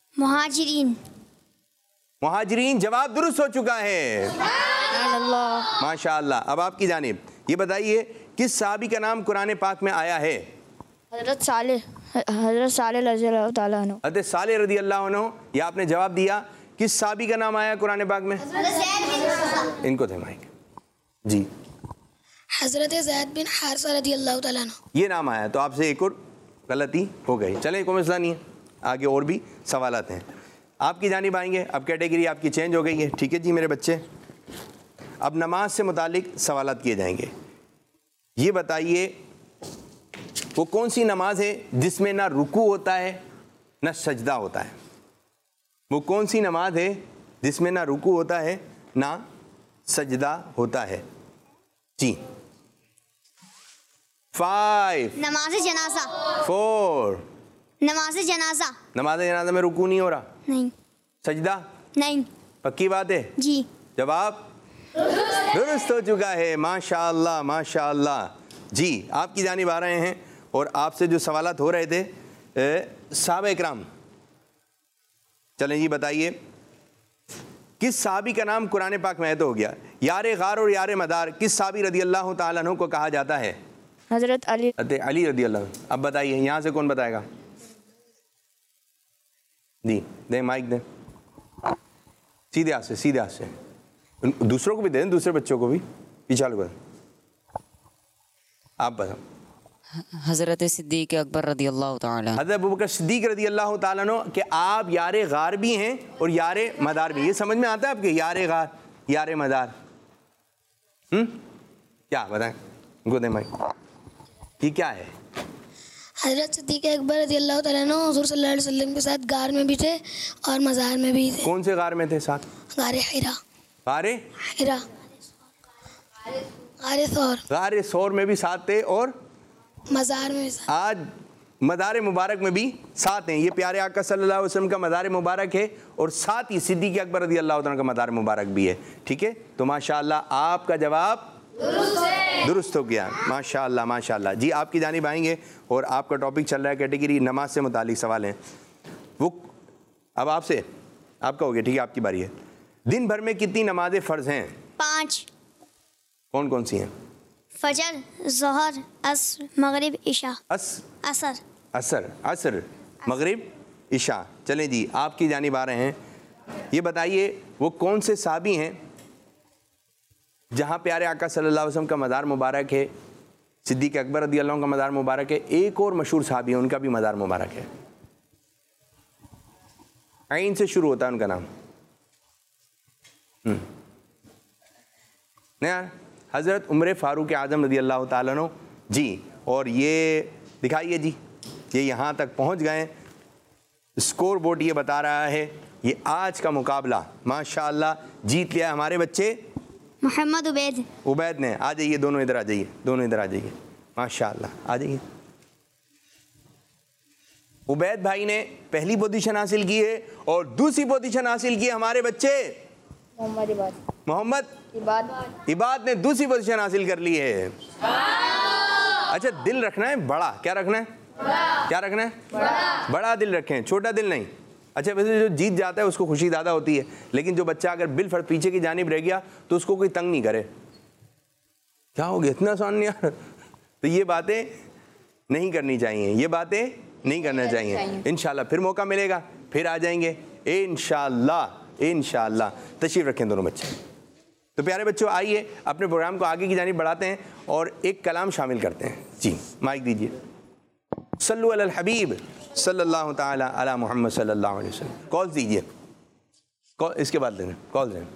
मुहाजिरीन। मुहाजिरीन जवाब दुरुस्त हो चुका है। अल्लाह। माशाअल्लाह। अब आपकी जानिब ये बताइए किस सहाबी का नाम कुरान पाक में आया है? हज़रत साले हज़रत साले रज़ी अल्लाह ताला अन्हु। हज़रत साले रज़ी अल्लाह अन्हु। ये आपने जवाब दिया। किस सहाबी का नाम आया कुरान पाक में? इनको थे माइक जी। हज़रत ज़ैद बिन हारिसा रज़ी अल्लाह ताला अन्हु। ये नाम आया, तो आपसे एक और गलती हो गई। चलें, कोई मसला नहीं है, आगे और भी सवालात हैं। आपकी जानिब आएंगे। अब कैटेगरी आपकी चेंज हो गई है, ठीक है जी मेरे बच्चे। अब नमाज से मुतालिक सवालात किए जाएंगे। ये बताइए वो कौन सी नमाज है जिसमें ना रुकू होता है ना सजदा होता है? वो कौन सी नमाज है जिसमें ना रुकू होता है ना सजदा होता है? जी। फाइव, नमाज जनाजा। फोर। नमाज जनाजा। नमाज जनाजा में रुकू नहीं हो रहा, नहीं। सजदा? नहीं। पक्की बात है? जी। जवाब दुरुस्त हो चुका है। माशाअल्लाह माशाअल्लाह। जी, आपकी जानिब आ रहे हैं और आपसे जो सवालात हो रहे थे साहबा इकराम, चलें जी बताइए किस साहबी का नाम कुरान पाक में है? तो हो गया। यार गार और यार मदार किस साहबी रदी अल्लाह ताला अन्हु को कहा जाता है? हज़रत अली हज़रत अली रदी अल्लाह। अब बताइए यहाँ से कौन बताएगा? जी दे माइक दे, सीधे हाथ से, सीधे हाथ से। दूसरों को भी दें, दूसरे बच्चों को भी। पीछे वाले को आप बताओ। हज़रत सिद्दीक़ अकबर रदी अल्लाह ताला। हज़रत अबू बकर सिद्दीक़ रदी अल्लाह ताला अन्हु कि आप यारे गार भी हैं और यारे मदार भी। ये समझ में आता है आपके? यारे गार यारे मदार, हम्म क्या बताएं? गोदे माइक, ये क्या है? हज़रत सिद्दीक़ अकबर रज़ी अल्लाह ताला अन्हु हुज़ूर सल्लल्लाहु अलैहि वसल्लम के साथ गार में भी थे और मज़ार में भी थे। कौन से गार में थे साथ? गारे हिरा। गारे हिरा, गारे सौर, गारे सौर में भी साथ थे और मज़ार में भी साथ। आज मदार मुबारक में भी साथ हैं। ये प्यारे आका सल्लल्लाहु अलैहि वसल्लम का मदार मुबारक है और साथ ही सिद्दीक़ अकबर रज़ी अल्लाह ताला का मदार मुबारक भी है। ठीक है, तो माशाअल्लाह आपका जवाब दुरुस्त हो गया। माशाअल्लाह माशाअल्लाह। जी, आपकी जानिब आएंगे और आपका टॉपिक चल रहा है कैटेगरी नमाज से मुतालिक सवाल हैं। वो अब आपसे आपका हो गया, ठीक है, आपकी बारी है। दिन भर में कितनी नमाजें फ़र्ज हैं? पाँच। कौन कौन सी हैं? फजर, ज़ोहर, असर, मगरिब, इशा। अस असर। असर असर मगरिब, इशा। चलें जी, आपकी जानिब आ रहे हैं। ये बताइए वो कौन से साहबी हैं जहाँ प्यारे आका सल्लल्लाहु अलैहि वसल्लम का मज़ार मुबारक है? सिद्दीक़ अकबर रज़ी अल्लाह अन्हु का मज़ार मुबारक है। एक और मशहूर साहबी है, उनका भी मज़ार मुबारक है। आइन से शुरू होता है उनका नाम। नहीं यार, हज़रत उमर फ़ारूक आज़म रज़ी अल्लाह ताला अन्हु जी। और ये दिखाइए जी, ये यहाँ तक पहुँच गए। स्कोर बोर्ड ये बता रहा है ये आज का मुकाबला माशाअल्लाह जीत लिया हमारे बच्चे मोहम्मद उबैद। उबैद ने। आ जाइए दोनों इधर, आ जाइए दोनों इधर, आ जाइए माशाअल्लाह, आ जाइए। उबैद भाई ने पहली पोजीशन हासिल की है और दूसरी पोजीशन हासिल की है हमारे बच्चे मोहम्मद इबाद मोहम्मद इबाद इबाद ने दूसरी पोजीशन हासिल कर ली है। अच्छा, दिल रखना है बड़ा। क्या रखना है? बड़ा। क्या रखना है? बड़ा। बड़ा दिल रखें, छोटा दिल नहीं। अच्छा, वैसे जो जीत जाता है उसको खुशी ज़्यादा होती है, लेकिन जो बच्चा अगर बिल फर्ज पीछे की जानिब रह गया तो उसको कोई तंग नहीं करे। क्या हो गया, इतना आसान नहीं यार। तो ये बातें नहीं करनी चाहिए, ये बातें नहीं करना चाहिए। इंशाल्लाह फिर मौका मिलेगा, फिर आ जाएंगे इंशाल्लाह इंशाल्लाह। तशरीफ़ रखें दोनों बच्चे। तो प्यारे बच्चों, आइए अपने प्रोग्राम को आगे की जानिब बढ़ाते हैं और एक कलाम शामिल करते हैं। जी, माइक दीजिए। सल्लु अलल हबीब सल्लल्लाहु ताला अला मुहम्मद सल्लल्लाहु अलैहि वसल्लम। कॉल दीजिए, कॉल इसके बाद देना, कॉल देना।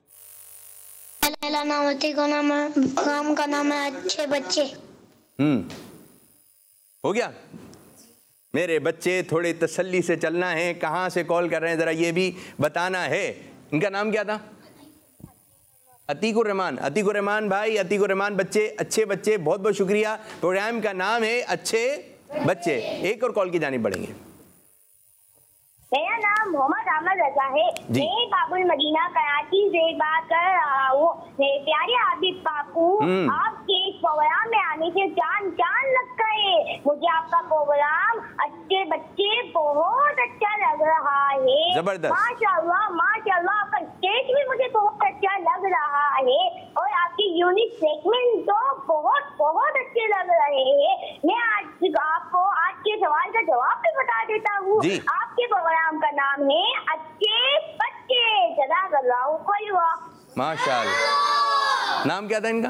नामती का नाम है, काम का नाम है अच्छे बच्चे। हम्म हो गया। मेरे बच्चे थोड़े तसल्ली से चलना है। कहाँ से कॉल कर रहे हैं ज़रा ये भी बताना है। इनका नाम क्या था? अतीकुर रहमान। अतीकुर रहमान भाई, अतीकुर रहमान बच्चे, अच्छे बच्चे, बहुत बहुत शुक्रिया। प्रोग्राम का नाम है अच्छे बच्चे। एक और कॉल की जानिब बढ़ेंगे। मेरा नाम मोहम्मद अहमद रजा है। जी। मैं काबुल मदीना कराची से बात कर रहा हूँ। मेरे प्यारे आबिद पापू, हम्म। आपके इस प्रोग्राम में आने से चांद चांद लग गए। मुझे आपका प्रोग्राम अच्छे बच्चे बहुत अच्छा लग रहा है। जबरदस्त। माशाल्लाह माशाल्लाह, आपका स्टेज भी मुझे बहुत अच्छा लग रहा है और आपके यूनिक सेगमेंट तो बहुत बहुत अच्छे लग रहे हैं। मैं आज आपको आज के सवाल का जवाब भी बता देता हूँ। जी। आपके प्रोग्राम का नाम है अच्छे बच्चे। जज़ाकल्लाहु खैरा। माशाल्लाह। नाम क्या था इनका?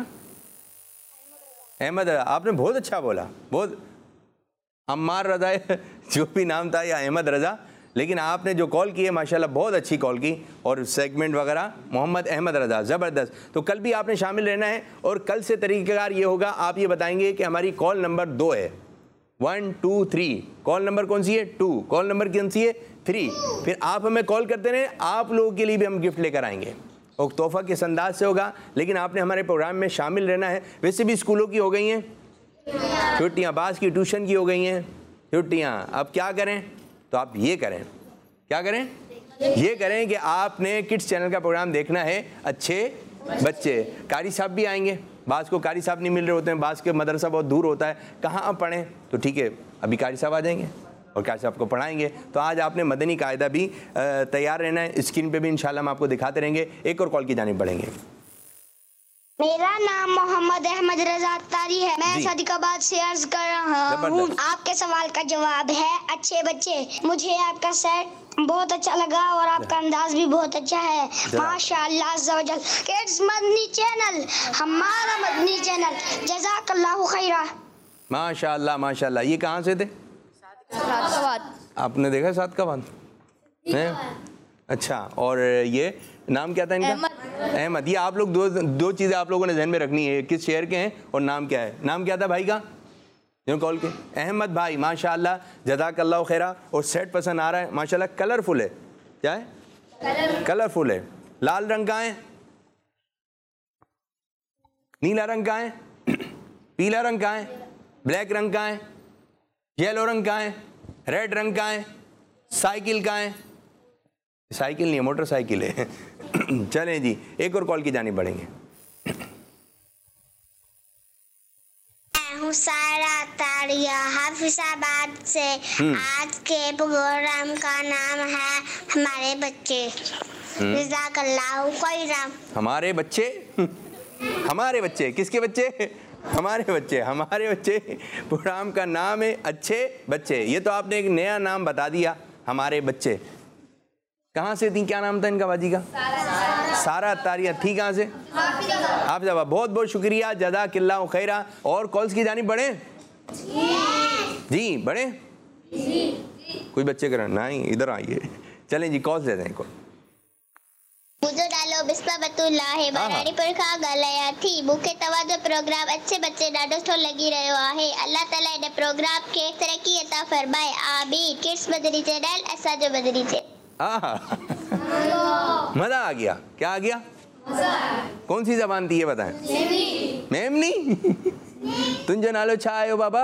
अहमद। आपने बहुत अच्छा बोला, बहुत। अम्मार रजा जो भी नाम था, या अहमद रजा, लेकिन आपने जो कॉल की है माशाल्लाह बहुत अच्छी कॉल की, और सेगमेंट वगैरह मोहम्मद अहमद रजा, ज़बरदस्त। तो कल भी आपने शामिल रहना है, और कल से तरीक़ेकार ये होगा, आप ये बताएंगे कि हमारी कॉल नंबर दो है, one two three. Call number कौन सी है? टू। कॉल नंबर कौन सी है? थ्री। फिर आप हमें कॉल करते रहें, आप लोगों के लिए भी हम गिफ्ट लेकर आएंगे, और तोहफ़ा किस अंदाज से होगा, लेकिन आपने हमारे प्रोग्राम में शामिल रहना है। वैसे भी स्कूलों की हो गई हैं छुट्टियाँ, बास की ट्यूशन की हो गई हैं छुट्टियाँ, अब क्या करें? तो आप ये करें, क्या करें? ये करें कि आपने किड्स चैनल का प्रोग्राम देखना है, अच्छे बच्चे। कारी साहब भी आएंगे, बास को कारी साहब नहीं मिल रहे होते हैं, बास के मदरसा बहुत दूर होता है, कहाँ आप पढ़ें? तो ठीक है, अभी कारी साहब आ जाएंगे और कारी साहब को पढ़ाएंगे। तो आज आपने मदनी कायदा भी तैयार रहना है, स्क्रीन पे भी इंशाल्लाह हम आपको दिखाते रहेंगे। एक और कॉल की जानिब बढ़ेंगे। मेरा नाम मोहम्मद अहमद रजा अत्तारी है। मैं जी। सदकाबाद से अर्ज कर रहा हूँ। जबरदस्त। आपके सवाल का जवाब है अच्छे बच्चे। मुझे आपका सेट बहुत अच्छा लगा और आपका अंदाज भी बहुत अच्छा है। माशाअल्लाह अज़्ज़वजल। किड्स मदनी चैनल हमारा मदनी चैनल। जज़ाकल्लाहु खैरा। माशाल्लाह माशाल्लाह। ये कहाँ से थे? सादकाबाद। आपने देखा सादकाबाद हैं? अच्छा, और ये नाम क्या था इनका? अहमद। अहमद। ये आप लोग दो दो चीज़ें आप लोगों ने ध्यान में रखनी है, किस शहर के हैं और नाम क्या है। नाम क्या था भाई का जो कॉल के? अहमद भाई। माशाल्लाह, जज़ाकल्लाहु खैरा। और सेट पसंद आ रहा है माशाल्लाह, कलरफुल है। क्या है? कलर। कलरफुल है। लाल रंग का है, नीला रंग का है, पीला रंग का है, ब्लैक रंग का है, येलो रंग का है, रेड रंग का है, साइकिल का है। साइकिल नहीं है, मोटरसाइकिल है। चलें जी, एक और कॉल की जानिब बढ़ेंगे। मैं हूँ सारा तारिया हाफिजाबाद से। आज के प्रोग्राम का नाम है हमारे बच्चे। जज़ाकल्लाहु खैरा। हमारे बच्चे। हमारे बच्चे किसके बच्चे? हमारे बच्चे। हमारे बच्चे प्रोग्राम का नाम है अच्छे बच्चे। ये तो आपने एक नया नाम बता दिया, हमारे बच्चे। कहाँ से थी? क्या नाम था इनका बाजी का? सारा तारिया थी। कहाँ से? आप जब बहुत बहुत शुक्रिया, जज़ाकल्लाहु खैरा। और कॉल्स की जानिब बढ़े जी, बढ़े। कोई बच्चे करें नहीं, इधर आइए। चलें जी, कॉल्स लेते हैं। मुझे डालो बिस्मा बतुल्ला है बराड़ी पर खा गलया थी बुके तवादो प्रोग्राम अच्छे बच्चे डाडो तो लगी रहो है। अल्लाह ताला ने प्रोग्राम के तरक्की अता फरमाए। आमीन। किड्स मदनी चैनल ऐसा जो मदनी चैनल। मजा आ गया। क्या आ गया? कौन सी जबान थी ये बताएं? मेमनी। तुम जो नालो छा आयो बाबा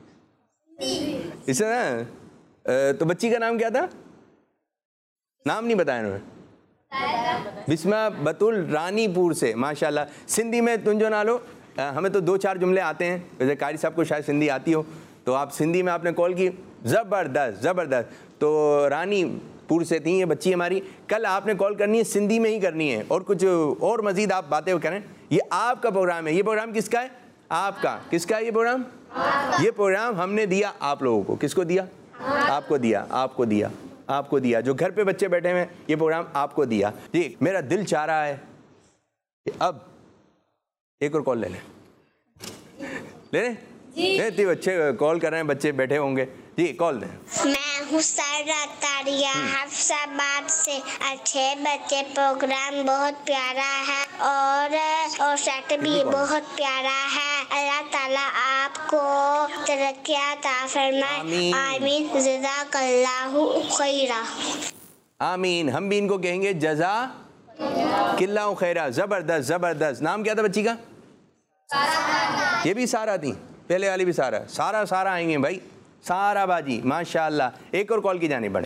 इसे ना। तो बच्ची का नाम क्या था? नाम नहीं बताया उन्होंने। बिस्मा बतुल रानीपुर से। माशाल्लाह। सिंधी में तुम जो नालो, हमें तो दो चार जुमले आते हैं, वैसे कारी साहब को शायद सिंधी आती हो, तो आप सिंधी में आपने कॉल की। ज़बरदस्त ज़बरदस्त। तो रानीपुर से थी ये बच्ची हमारी। कल आपने कॉल करनी है, सिंधी में ही करनी है, और कुछ और मज़ीद आप बातें करें। ये आपका प्रोग्राम है। ये प्रोग्राम किसका है? आपका। किसका है ये प्रोग्राम? ये प्रोग्राम हमने दिया आप लोगों को। किसको दिया? आपको दिया। आपको दिया। आपको दिया। जो घर पे बच्चे बैठे हुए हैं, ये प्रोग्राम आपको दिया जी। मेरा दिल चाह रहा है कि अब एक और कॉल ले लें। ले लें जी। बच्चे कॉल कर रहे हैं, बच्चे बैठे होंगे जी, कॉल दें। मैं हूँ सारा तारिया हाफिजाबाद से। अच्छे बच्चे प्रोग्राम बहुत प्यारा है और और सेट भी बहुत प्यारा है। अल्लाह ताला आपको तरक्की अता फरमाए। आमीन। जज़ाकल्लाहु खैरा। आमीन। हम भी इनको कहेंगे जज़ा किल्लाहु खैरा। ज़बरदस्त ज़बरदस्त। नाम क्या था बच्ची का? ये भी सारा थी, पहले वाली भी सारा। सारा सारा आएंगे भाई, सारा बाजी। माशाल्लाह। एक और कॉल की जानिब बढ़ेंगे।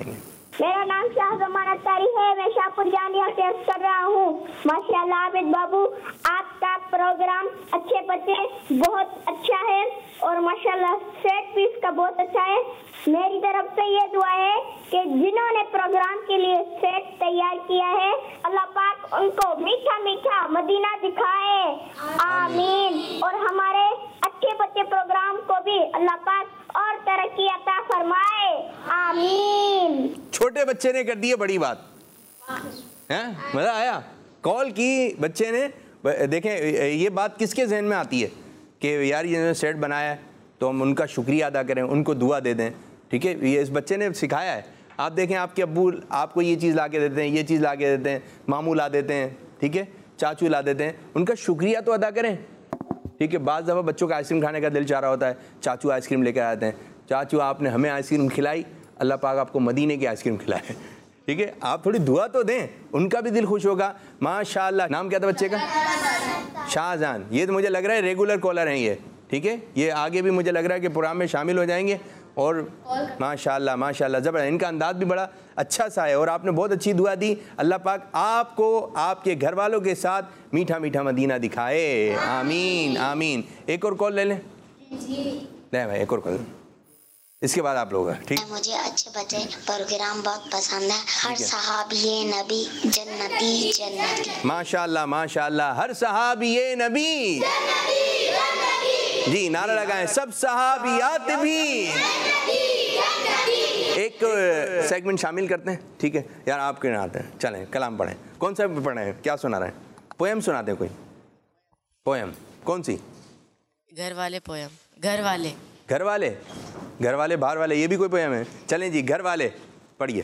मेरा नाम शाहजमान अख्तारी है। मैं शाहपुर जानिया से कर रहा हूँ। माशाल्लाह आबिद बाबू, आपका प्रोग्राम अच्छे बच्चे बहुत अच्छा है और माशाल्लाह सेट पीस का बहुत अच्छा है। मेरी तरफ से ये दुआ है कि जिन्होंने प्रोग्राम के लिए सेट तैयार किया है, अल्लाह पाक उनको मीठा मीठा मदीना दिखाए, आमीन। और हमारे अच्छे बच्चे प्रोग्राम को भी अल्लाह पाक और तरक्की अता फरमाए, आमीन। छोटे बच्चे ने कर दी है बड़ी बात, हैं? मजा आया। कॉल की बच्चे ने। देखें ये बात किसके जहन में आती है कि यार ये सेट बनाया है तो हम उनका शुक्रिया अदा करें, उनको दुआ दे दें। ठीक है, ये इस बच्चे ने सिखाया है। आप देखें आपके अब्बू आपको ये चीज़ ला के देते हैं, ये चीज़ ला के देते हैं, मामू ला देते हैं, ठीक है, चाचू ला देते हैं, उनका शुक्रिया तो अदा करें। ठीक है, बाज़ दफ़ा बच्चों का आइसक्रीम खाने का दिल चाह रहा होता है, चाचू आइसक्रीम लेकर आते हैं, चाचू आपने हमें आइसक्रीम खिलाई, अल्लाह पाक आपको मदीने की आइसक्रीम खिलाए। ठीक है, आप थोड़ी दुआ तो दें, उनका भी दिल खुश होगा। माशाल्लाह। नाम क्या था बच्चे का? शाहजहान। ये तो मुझे लग रहा है रेगुलर कॉलर हैं ये। ठीक है, ये आगे भी मुझे लग रहा है कि प्रोग्राम में शामिल हो जाएंगे। और माशाल्लाह माशाल्लाह ज़बरदस्त, इनका अंदाज भी बड़ा अच्छा सा है और आपने बहुत अच्छी दुआ दी। अल्लाह पाक आपको आपके घर वालों के साथ मीठा मीठा मदीना दिखाए, आमीन आमीन। एक और कॉल ले लें। ले भाई एक और कॉल, इसके बाद आप लोग। ठीक, मुझे अच्छे बच्चे प्रोग्राम बहुत पसंद है। हर सहाबी नबी जन्नती जन्नती। माशाल्लाह माशाल्लाह। हर सहाबी नबी जी, नारा लगाएं, सब सहाबियात भी। एक सेगमेंट शामिल करते हैं। ठीक है यार, आप क्यों आते हैं? चलें कलाम पढ़ें। कौन सा पढ़ें? क्या सुना रहे हैं? पोएम सुनाते हैं कोई? पोएम कौन सी? घर वाले पोएम। घर वाले घर वाले घर वाले बाहर वाले, ये भी कोई पोएम है? चलें जी, घर वाले पढ़िए।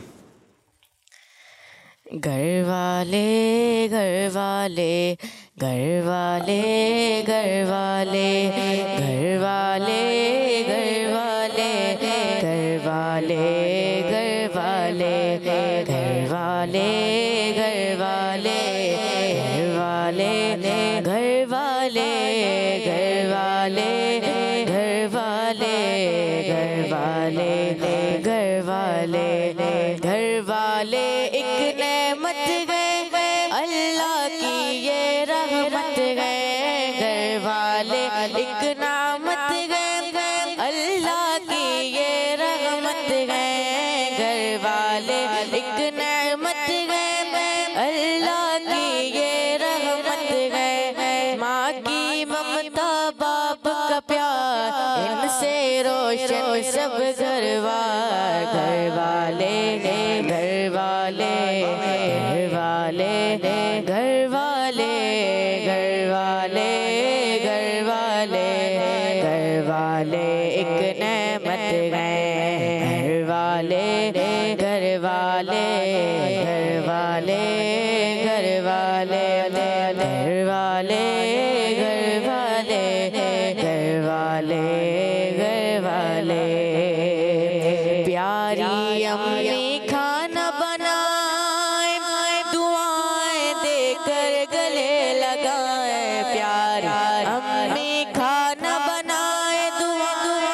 घर वाले घर वाले घर वाले घर वाले घर वाले घर वाले घर वाले घर वाले घर वाले घर वाले घर वाले घर वाले घर वाले घर वाले घर वाले घर वाले घर वाले एक नेमत गए अल्लाह की ये रहमत गए। घर वाले एक नामत गए अल्लाह की ये रहमत गए। घर वाले एक नेमत गए अल्लाह की ये रहमत गए। माँ की ममता बाप का प्यार, इनसे रोशन सब घरवार। घर वाले घर वाले घर वाले घर वाले घर वाले घर वाले घर वाले एक नेमत गए। घर वाले घर वाले घर वाले घर वाले घर वाले घर वाले घर वाले घर वाले प्यारी अम्मी खाना बनाए, दुआएं देकर गले लगाए। प्यारी अम्मी खाना बनाए, दुआ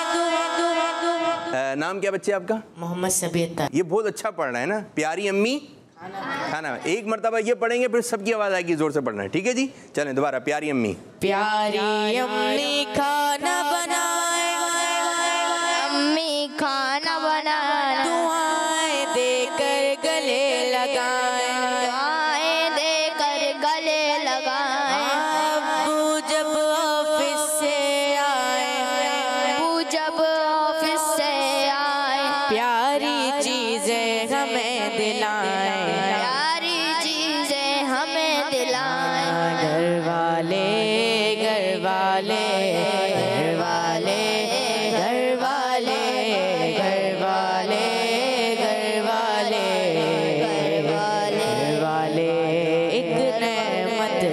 नाम क्या बच्चे आपका? मोहम्मद सबीर। ये बहुत अच्छा पढ़ रहा है ना, प्यारी अम्मी खाना। एक मरतबा ये पढ़ेंगे फिर सबकी आवाज आएगी, जोर से पढ़ना है। ठीक है जी, चलें दोबारा। प्यारी अम्मी प्यारी अम्मी खाना बनाए, अम्मी खाना बनाए, दुआएं देकर गले लगाए। दुआएं देकर गले लगाए। अब्बू जब ऑफिस से आए, अब्बू जब ऑफिस से आए, प्यारी चीजें हमें दिलाएं। प्यारी चीजें हमें दिलाएं। घर वाले घर वाले घर वाले घर वाले घर वाले घर वाले घर वाले घर वाले एक नेमत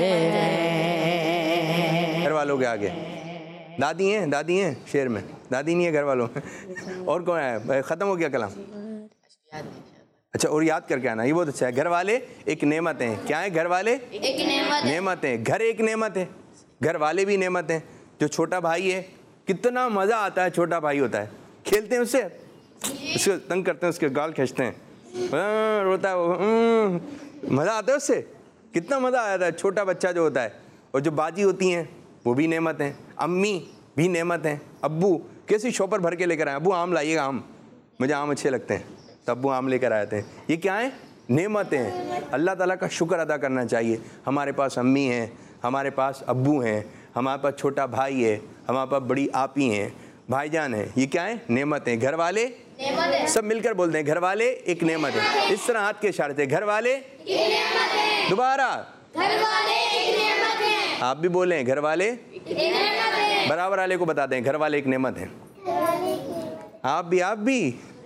है। घर वालों के आगे दादी हैं, दादी हैं शेर में, दादी नहीं है घर वालों में। और कौन है? ख़त्म हो गया कलाम? अच्छा, और याद करके आना, ये बहुत अच्छा है। घर वाले एक नेमत हैं। क्या है? घर वाले एक नेमत नेमत है। घर एक नेमत है, घर वाले भी नेमत हैं। जो छोटा भाई है, कितना मज़ा आता है। छोटा भाई होता है, खेलते हैं उससे, उसको तंग करते हैं, उसके गाल खींचते हैं, हाँ, रोता है वो, मज़ा आता है उससे, कितना मज़ा आया था। छोटा बच्चा जो होता है, और जो बाजी होती हैं वो भी नेमत हैं, अम्मी भी नेमत हैं, अब्बू कैसी शॉपर भर के लेकर आए, अब्बू आम लाइएगा, आम, मुझे आम अच्छे लगते हैं, तो अब्बू आम लेकर आए थे। ये क्या है? नेमतें हैं। अल्लाह ताला का शुक्र अदा करना चाहिए। हमारे पास अम्मी हैं, हमारे पास अब्बू हैं, हमारे पास छोटा भाई है, हमारे पास बड़ी आपी हैं, भाईजान हैं। ये क्या है? नेमत हैं। घर वाले सब मिलकर बोलते हैं, घर वाले एक नेमत है। इस तरह हाथ के इशारे से, घर वाले दोबारा, आप भी बोलें, घर वाले बराबर वाले को बताते हैं, घर वाले एक नेमत है। आप भी आप भी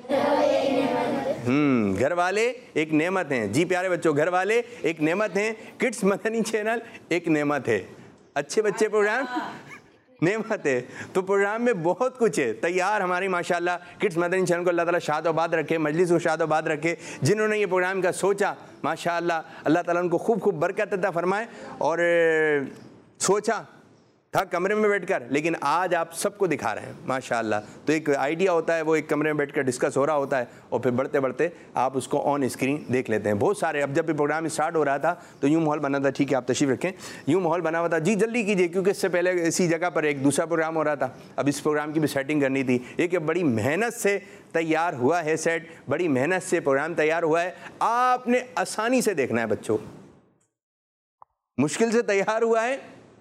हम्म घर वाले एक नेमत हैं। जी प्यारे बच्चों, घर वाले एक नेमत हैं। किड्स मदनी चैनल एक नेमत है। अच्छे बच्चे प्रोग्राम नेमत है। तो प्रोग्राम में बहुत कुछ है तैयार हमारी माशाल्लाह। किड्स मदनी चैनल को अल्लाह ताला शादोबाद रखे, मजलिस को शादोबाद रखे। जिन्होंने ये प्रोग्राम का सोचा माशाल्लाह, अल्लाह ताला उनको खूब खूब बरकत अता फरमाए। और सोचा था कमरे में बैठकर, लेकिन आज आप सबको दिखा रहे हैं माशाल्लाह। तो एक आइडिया होता है, वो एक कमरे में बैठकर डिस्कस हो रहा होता है, और फिर बढ़ते बढ़ते आप उसको ऑन स्क्रीन देख लेते हैं। बहुत सारे, अब जब भी प्रोग्राम स्टार्ट हो रहा था तो यूँ माहौल बना था, ठीक है आप तशरीफ़ रखें, यूँ माहौल बना हुआ था, जी जल्दी कीजिए, क्योंकि इससे पहले इसी जगह पर एक दूसरा प्रोग्राम हो रहा था। अब इस प्रोग्राम की भी सेटिंग करनी थी। एक बड़ी मेहनत से तैयार हुआ है सेट, बड़ी मेहनत से प्रोग्राम तैयार हुआ है। आपने आसानी से देखना है बच्चों, मुश्किल से तैयार हुआ है,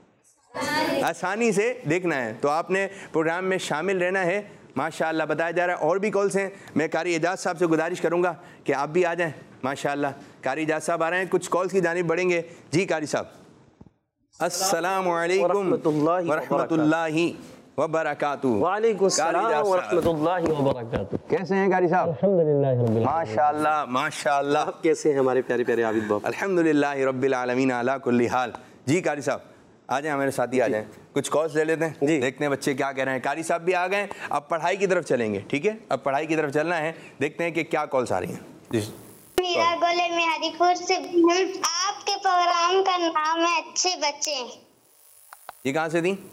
आसानी से देखना है। तो आपने प्रोग्राम में शामिल रहना है माशाल्लाह। बताया जा रहा है और भी कॉल्स हैं। मैं कारी एजाज साहब से गुजारिश करूंगा कि आप भी आ जाएं माशाल्लाह। कारी एजाज साहब आ रहे हैं, कुछ कॉल्स की जानिब बढ़ेंगे। जी कारी साहब, अस्सलाम वालेकुम वरहमतुल्लाहि वबरकातुहू। वालेकुम अस्सलाम वरहमतुल्लाहि वबरकातुहू। कैसे हैं कारी साहब? अल्हम्दुलिल्लाह रब्बिल आलमीन। माशाल्लाह माशाल्लाह। आप कैसे हैं हमारे प्यारे प्यारे आबिद बाप? अल्हम्दुलिल्लाह रब्बिल आलमीन अला कुल्ली हाल। जी कारी साहब आ जाएं, हमारे साथी आ जाएं, कुछ कॉल्स ले लेते हैं, देखते हैं बच्चे क्या कह रहे हैं। कारी साहब भी आ गए। अब पढ़ाई की तरफ चलेंगे, ठीक है? अब पढ़ाई की तरफ चलना है, देखते हैं कि क्या कॉल्स आ रही हैं। मीरा गोले में हरिपुर से हूँ। आपके प्रोग्राम का नाम है अच्छे बच्चे। ये कहाँ से थी?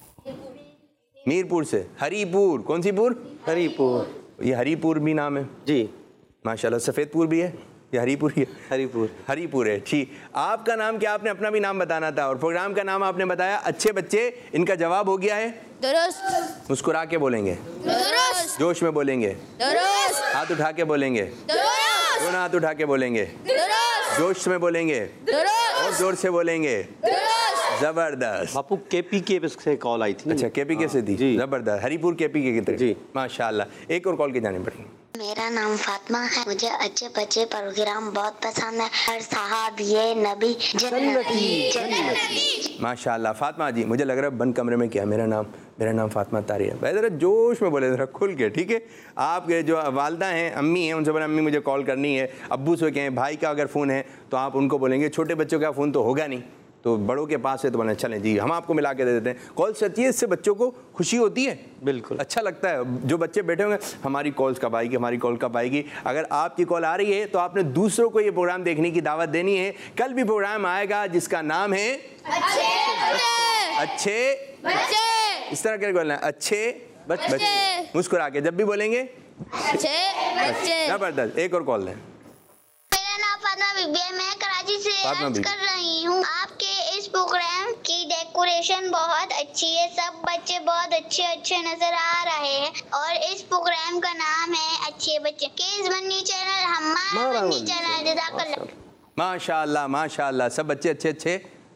मीरपुर से। हरीपुर, कौन सी पुर? हरीपुर। ये हरीपुर भी नाम है जी माशाल्लाह। सफ़ेदपुर भी है, ये हरीपुर ही है? हरीपुर। हरीपुर है, ठीक। आपका नाम क्या? आपने अपना भी नाम बताना था, और प्रोग्राम का नाम आपने बताया अच्छे बच्चे। इनका जवाब हो गया है दुरुस्त। मुस्कुरा के बोलेंगे, दुरुस्त। जोश में बोलेंगे, दुरुस्त। हाथ उठा के बोलेंगे, दुरुस्त। दोनों हाथ उठा के बोलेंगे, दुरुस्त। जोश में बोलेंगे, दुरुस्त। और जोर से बोलेंगे। दुरुस्त। जबरदस्त। बापू केपी के से कॉल आई थी। अच्छा, केपी के से थी? जी। जबरदस्त। हरीपुर केपी के कितने? जी माशाल्लाह। एक और कॉल की जाने पड़ेगी। मेरा नाम फातिमा है। मुझे अच्छे बच्चे प्रोग्राम बहुत पसंद है। हर साहब ये नबी जन्नती जन्नती। माशाल्लाह। फातिमा जी, मुझे लग रहा है बंद कमरे में क्या, मेरा नाम मेरा नाम फातिमा तारी है। भाई ज़रा जोश में बोले, ज़रा खुल के, ठीक है? आपके जो वालदा हैं, अम्मी हैं, उनसे बोले अम्मी मुझे कॉल करनी है। अब्बू से कहें, भाई का अगर फ़ोन है तो आप उनको बोलेंगे। छोटे बच्चों का फ़ोन तो होगा नहीं, तो बड़ों के पास है तो बोले चलें जी हम आपको मिला के दे देते हैं। कॉल से अच्छी है, इससे बच्चों को खुशी होती है, बिल्कुल अच्छा लगता है। जो बच्चे बैठे होंगे, हमारी कॉल्स कब आएगी, हमारी कॉल कब आएगी। अगर आपकी कॉल आ रही है तो आपने दूसरों को ये प्रोग्राम देखने की दावत देनी है। कल भी प्रोग्राम आएगा जिसका नाम है अच्छे बच्चे। अच्छे बच्चे, इस तरह के बोलना है, अच्छे बच्चे। मुस्कुरा के जब भी बोलेंगे अच्छे बच्चे। जबरदस्त। एक और कॉल लें। मेरा नाम फातिमा बीबी है। मैं कराची से फातिमा अर्ज बीबी। कर रही हूँ। आपके इस प्रोग्राम की डेकोरेशन बहुत अच्छी है। सब बच्चे बहुत अच्छे अच्छे नजर आ रहे हैं। और इस प्रोग्राम का नाम है अच्छे बच्चे। किड्स मदनी चैनल हमारा मदनी चैनल। जज़ाकल्लाह। माशाल्लाह माशाल्लाह। सब बच्चे अच्छे अच्छे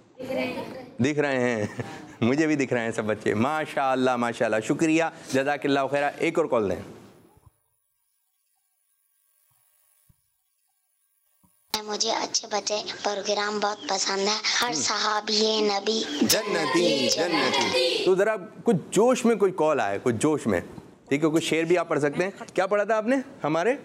दिख रहे हैं। मुझे भी दिख रहे हैं सब बच्चे। माशाल्लाह माशाल्लाह। शुक्रिया, जज़ाकल्लाह खैरा। एक और कॉल दें। मुझे अच्छे बच्चे प्रोग्राम बहुत पसंद है। हर सहाबी नबी जन्नती जन्नती। तो ज़रा कुछ जोश में कोई कॉल आए, कुछ जोश में, ठीक है? कुछ शेर भी आप पढ़ सकते हैं। क्या पढ़ा था आपने? हमारे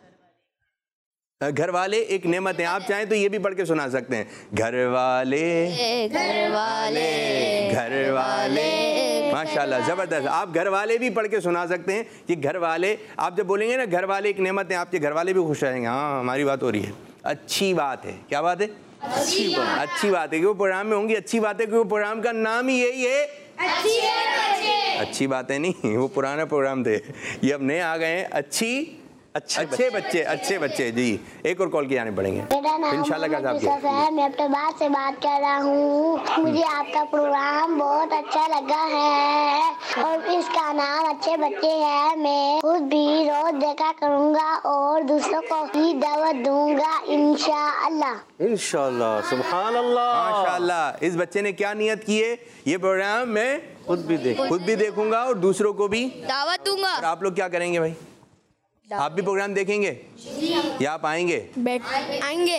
घर वाले एक नेमत है। आप चाहें तो ये भी पढ़ के सुना सकते हैं। घर वाले घर वाले घर वाले। माशाल्लाह, ज़बरदस्त। आप घर वाले भी पढ़ के सुना सकते हैं। ये घर वाले, आप जब बोलेंगे ना घर वाले एक नेमत है, आपके घर वाले भी खुश रहेंगे। हाँ, हमारी बात हो रही है। अच्छी बात है। क्या बात है? अच्छी बात। अच्छी बात है कि वो प्रोग्राम में होंगी। अच्छी बात है कि वो प्रोग्राम का नाम ही यही है अच्छी बातें। नहीं, वो पुराना प्रोग्राम थे, ये अब नए आ गए हैं। अच्छी अच्छे अच्छे बच्चे अच्छे बच्चे जी। एक और कॉल किए जाने पड़ेंगे मेरा नाम इंशाल्लाह का मोहम्मद साहब यूसुफ है, मैं अब्बाबाद से बात कर रहा हूँ। मुझे आपका प्रोग्राम बहुत अच्छा लगा है और इसका नाम अच्छे बच्चे है। मैं खुद भी रोज देखा करूँगा और दूसरों को भी दावत दूंगा इंशाअल्लाह। इंशाल्लाह, सुभान अल्लाह, माशाल्लाह। इस बच्चे ने क्या नियत की है, ये प्रोग्राम मैं खुद भी देख खुद भी देखूंगा और दूसरों को भी दावत दूंगा। और आप लोग क्या करेंगे भाई, आप भी प्रोग्राम देखेंगे या आप आएंगे? बैठ आएंगे।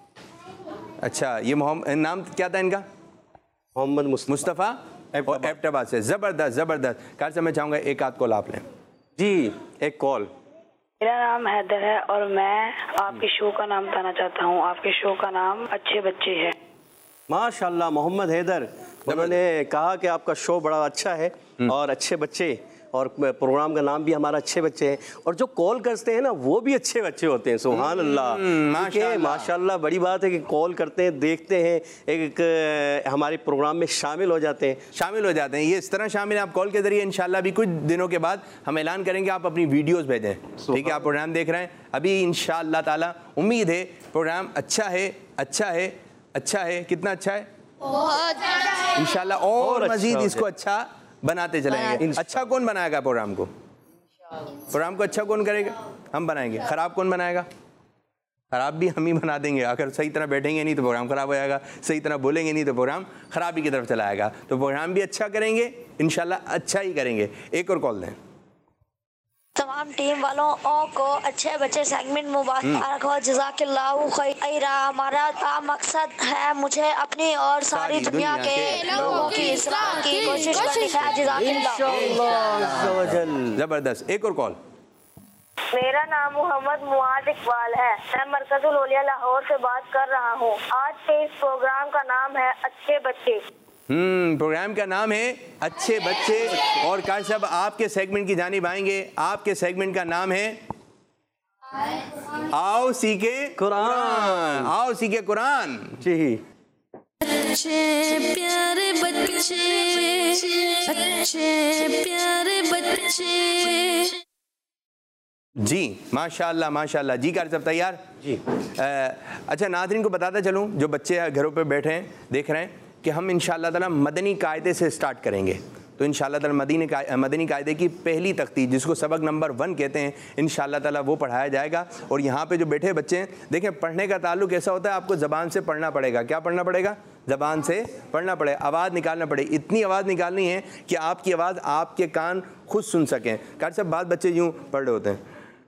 अच्छा, ये मोहम्मद, नाम क्या था इनका? मोहम्मद मुस्तफ़ा और एबटाबाद से। ज़बरदस्त ज़बरदस्त। कार से मैं चाहूँगा एक आध कॉल आप लें जी। एक कॉल। मेरा नाम हैदर है और मैं आपके शो का नाम बताना चाहता हूँ। आपके शो का नाम अच्छे बच्चे है। माशाल्लाह, मोहम्मद हैदर, उन्होंने कहा कि आपका शो बड़ा अच्छा है और अच्छे बच्चे, और प्रोग्राम का नाम भी हमारा अच्छे बच्चे हैं, और जो कॉल करते हैं ना वो भी अच्छे बच्चे होते हैं। सुभान अल्लाह, माशाल्लाह माशाल्लाह। बड़ी बात है कि कॉल करते हैं, देखते हैं, एक, एक हमारे प्रोग्राम में शामिल हो जाते हैं शामिल हो जाते हैं। ये इस तरह शामिल आप कॉल के जरिए इंशाल्लाह भी कुछ दिनों के बाद हम ऐलान करेंगे, आप अपनी वीडियोस भेजें, ठीक है? आप प्रोग्राम देख रहे हैं अभी, इंशाल्लाह ताला उम्मीद है प्रोग्राम अच्छा है अच्छा है अच्छा है। कितना अच्छा है? बहुत इंशाल्लाह और और मजीद अच्छा इसको अच्छा बनाते चलेंगे। अच्छा कौन बनाएगा प्रोग्राम को? प्रोग्राम को अच्छा कौन करेगा? हम बनाएंगे। खराब कौन बनाएगा? खराब भी हम ही बना देंगे। अगर सही तरह बैठेंगे नहीं तो प्रोग्राम खराब हो जाएगा, सही तरह बोलेंगे नहीं तो प्रोग्राम खराबी की तरफ चला आएगा। तो प्रोग्राम भी अच्छा करेंगे इंशाल्लाह, अच्छा ही करेंगे। एक और कॉल दें। तमाम टीम वालों को अच्छे बच्चे सेगमेंट मुबारक हो, जज़ाकिल्लाहु खैरा। हमारा काम मकसद है मुझे अपनी और सारी दुनिया के लोगों की इस्लाह की कोशिश करनी है। जज़ाकिल्लाह। जबरदस्त। एक और कॉल। मेरा नाम मोहम्मद मुआज इकबाल है, मैं मरकजुल औलिया लाहौर से बात कर रहा हूँ। आज के इस प्रोग्राम का नाम है अच्छे बच्चे। हम्म प्रोग्राम का नाम है अच्छे बच्चे, और कार साहब आपके सेगमेंट की जानिब आएंगे। आपके सेगमेंट का नाम है आओ सीखे कुरान। आओ सीखे कुरान जी। अच्छे प्यारे बच्चे, अच्छे प्यारे बच्चे। जी माशाल्लाह माशाल्लाह। जी कार साहब तैयार? जी। आ, अच्छा नाज़रीन को बताता चलूँ जो बच्चे घरों पे बैठे हैं देख रहे हैं कि हम इंशाअल्लाह ताला मदनी कायदे से स्टार्ट करेंगे। तो इंशाअल्लाह ताला मदनी का, मदनी कायदे की पहली तख्ती जिसको सबक नंबर वन कहते हैं, इंशाअल्लाह ताला वो पढ़ाया जाएगा। और यहाँ पे जो बैठे बच्चे हैं देखें, पढ़ने का ताल्लुक ऐसा होता है आपको ज़बान से पढ़ना पड़ेगा। क्या पढ़ना पड़ेगा? ज़बान से पढ़ना पड़े, आवाज़ निकालना पड़े। इतनी आवाज़ निकालनी है कि आपकी आवाज़ आपके कान खुद सुन सकें। कार साहब बाद बच्चे यूँ पढ़ रहे होते हैं,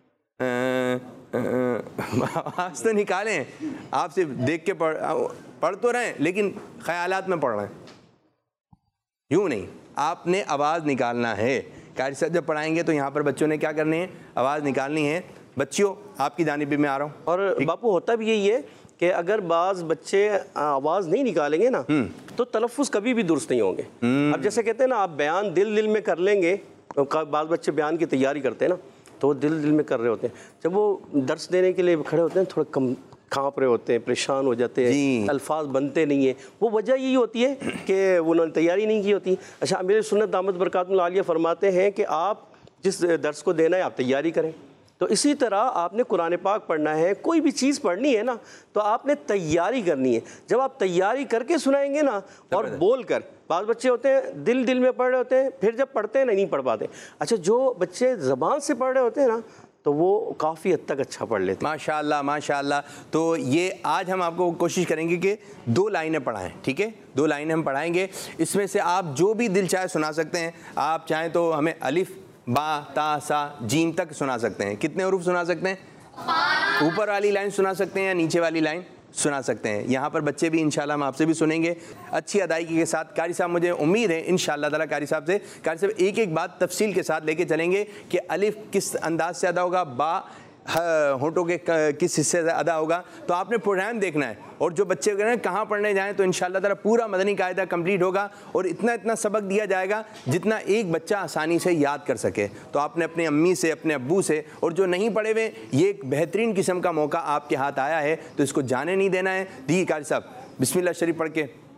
आवाज़ तो निकालें, आप सिर्फ देख के पढ़ पढ़ तो रहे हैं लेकिन ख्यालात में पढ़ रहे हैं, यूँ नहीं, आपने आवाज़ निकालना है। कारी साहब जब पढ़ाएंगे तो यहाँ पर बच्चों ने क्या करनी है? आवाज़ निकालनी है। बच्चियों आपकी जानिब भी मैं आ रहा हूँ। और बापू होता भी यही है कि अगर बाज़ बच्चे आवाज़ नहीं निकालेंगे ना तो तलफ़ुज़ कभी भी दुरुस्त नहीं होंगे। अब जैसे कहते हैं ना, आप बयान दिल दिल में कर लेंगे, बाज़ बच्चे बयान की तैयारी करते हैं ना तो वो दिल दिल में कर रहे होते हैं, जब वो दर्स देने के लिए खड़े होते हैं थोड़ा कम काँप रहे होते हैं, परेशान हो जाते हैं, अल्फाज बनते नहीं हैं। वो वजह यही होती है कि उन्होंने तैयारी नहीं की होती। अच्छा, मेरे सुन्नत दामद बरकातुहुल आलिया फरमाते हैं कि आप जिस दर्स को देना है आप तैयारी करें। तो इसी तरह आपने कुरान पाक पढ़ना है, कोई भी चीज़ पढ़नी है ना तो आपने तैयारी करनी है। जब आप तैयारी करके सुनाएंगे ना और बोल कर, बाज़ बच्चे होते हैं दिल दिल में पढ़ रहे होते हैं, फिर जब पढ़ते हैं ना नहीं पढ़ पाते। अच्छा, जो बच्चे ज़बान से पढ़ रहे होते हैं ना तो वो काफ़ी हद तक अच्छा पढ़ लेते हैं। माशाल्लाह माशाल्लाह। तो ये आज हम आपको कोशिश करेंगे कि दो लाइनें पढ़ाएं, ठीक है? दो लाइनें हम पढ़ाएंगे, इसमें से आप जो भी दिल चाहे सुना सकते हैं। आप चाहें तो हमें अलिफ बा ता सा जीम तक सुना सकते हैं। कितने हरूफ सुना सकते हैं? ऊपर वाली लाइन सुना सकते हैं या नीचे वाली लाइन सुना सकते हैं। यहाँ पर बच्चे भी इंशाल्लाह हम आपसे भी सुनेंगे अच्छी अदायगी के साथ। कारी साहब मुझे उम्मीद है इंशाल्लाह ताला कारी साहब से कारी साहब एक एक बात तफसील के साथ लेके चलेंगे कि अलिफ किस अंदाज से अदा होगा, बा होंठों के किस हिस्से से अदा होगा। तो आपने प्रोग्राम देखना है और जो बच्चे करें कहाँ पढ़ने जाएँ तो इंशाल्लाह ताला पूरा मदनी कायदा कंप्लीट होगा और इतना इतना सबक दिया जाएगा जितना एक बच्चा आसानी से याद कर सके। तो आपने अपनी अम्मी से, अपने अब्बू से, और जो नहीं पढ़े हुए, ये एक बेहतरीन किस्म का मौका आपके हाथ आया है तो इसको जाने नहीं देना है। दी कारी साहब बिस्मिल्लाह शरीफ पढ़ के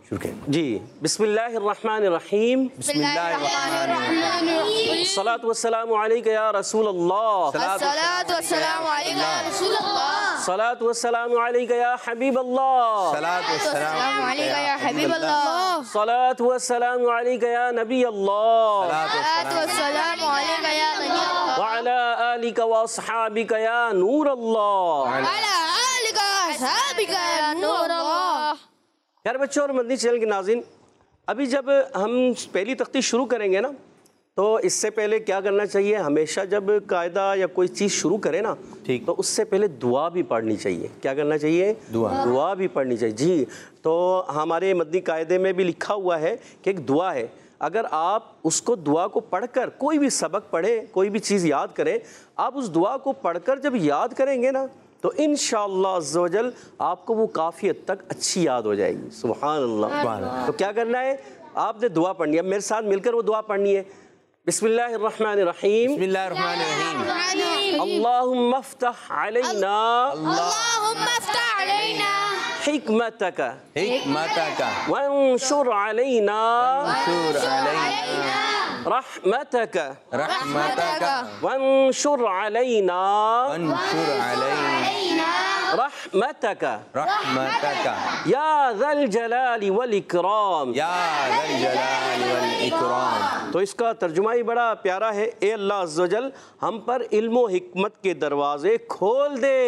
शुरू करें जी। बिस्मिल्लाहिर्रहमानिर्रहीम। बिस्मिल्लाहिर्रहमानिर्रहीम। सलात वस्सलामु अलैका या रसूल अल्लाह। अस्सलातु वस्सलामु अलैका या रसूल अल्लाह। सलात वस्सलामु अलैका या हबीब अल्लाह। सलात अस्सलामु अलैका या हबीब अल्लाह। सलात वस्सलामु अलैका या नबी अल्लाह। सलातु वस्सलामु अलैका या नबी अल्लाह। व अला आलिका व अस्हाबिका या नूर अल्लाह। अला आलिका असहाबिका या नूर अल्लाह। यार बच्चों और मदनी चैनल के नाज़रीन, अभी जब हम पहली तख्ती शुरू करेंगे ना, तो इससे पहले क्या करना चाहिए, हमेशा जब कायदा या कोई चीज़ शुरू करें ना, ठीक, तो उससे पहले दुआ भी पढ़नी चाहिए। क्या करना चाहिए? दुआ दुआ भी पढ़नी चाहिए जी। तो हमारे मदनी कायदे में भी लिखा हुआ है कि एक दुआ है, अगर आप उसको दुआ को पढ़कर कोई भी सबक पढ़ें, कोई भी चीज़ याद करें, आप उस दुआ को पढ़कर जब याद करेंगे ना, तो इंशाअल्लाह अज़्ज़ा वजल आपको वो काफ़ी हद तक अच्छी याद हो जाएगी। सुभान अल्लाह। तो क्या करना है, आपने दुआ पढ़नी है, मेरे साथ मिलकर वो दुआ पढ़नी है। बिस्मिल्लाहिर्रहमानिर्रहीम। बिस्मिल्लाहिर्रहमानिर्रहीम। अल्लाहुम्मा फ़्तह अलैना अल्लाहुम्मा फ़्तह अलैना हिकमतक हिकमतक वंशुर अलैना वंशुर अलैना रहमतक रहमतक वंशुर अलैना वंशुर अलैना रहमतक रहमतक या ज़ल जलाली वल इकराम। या ज़ल जलाली वल इकराम। तो इसका तर्जुमा ही बड़ा प्यारा है। ए अल्लाह अज़्ज़ा वजल हम पर इल्म व हिकमत के दरवाजे खोल दे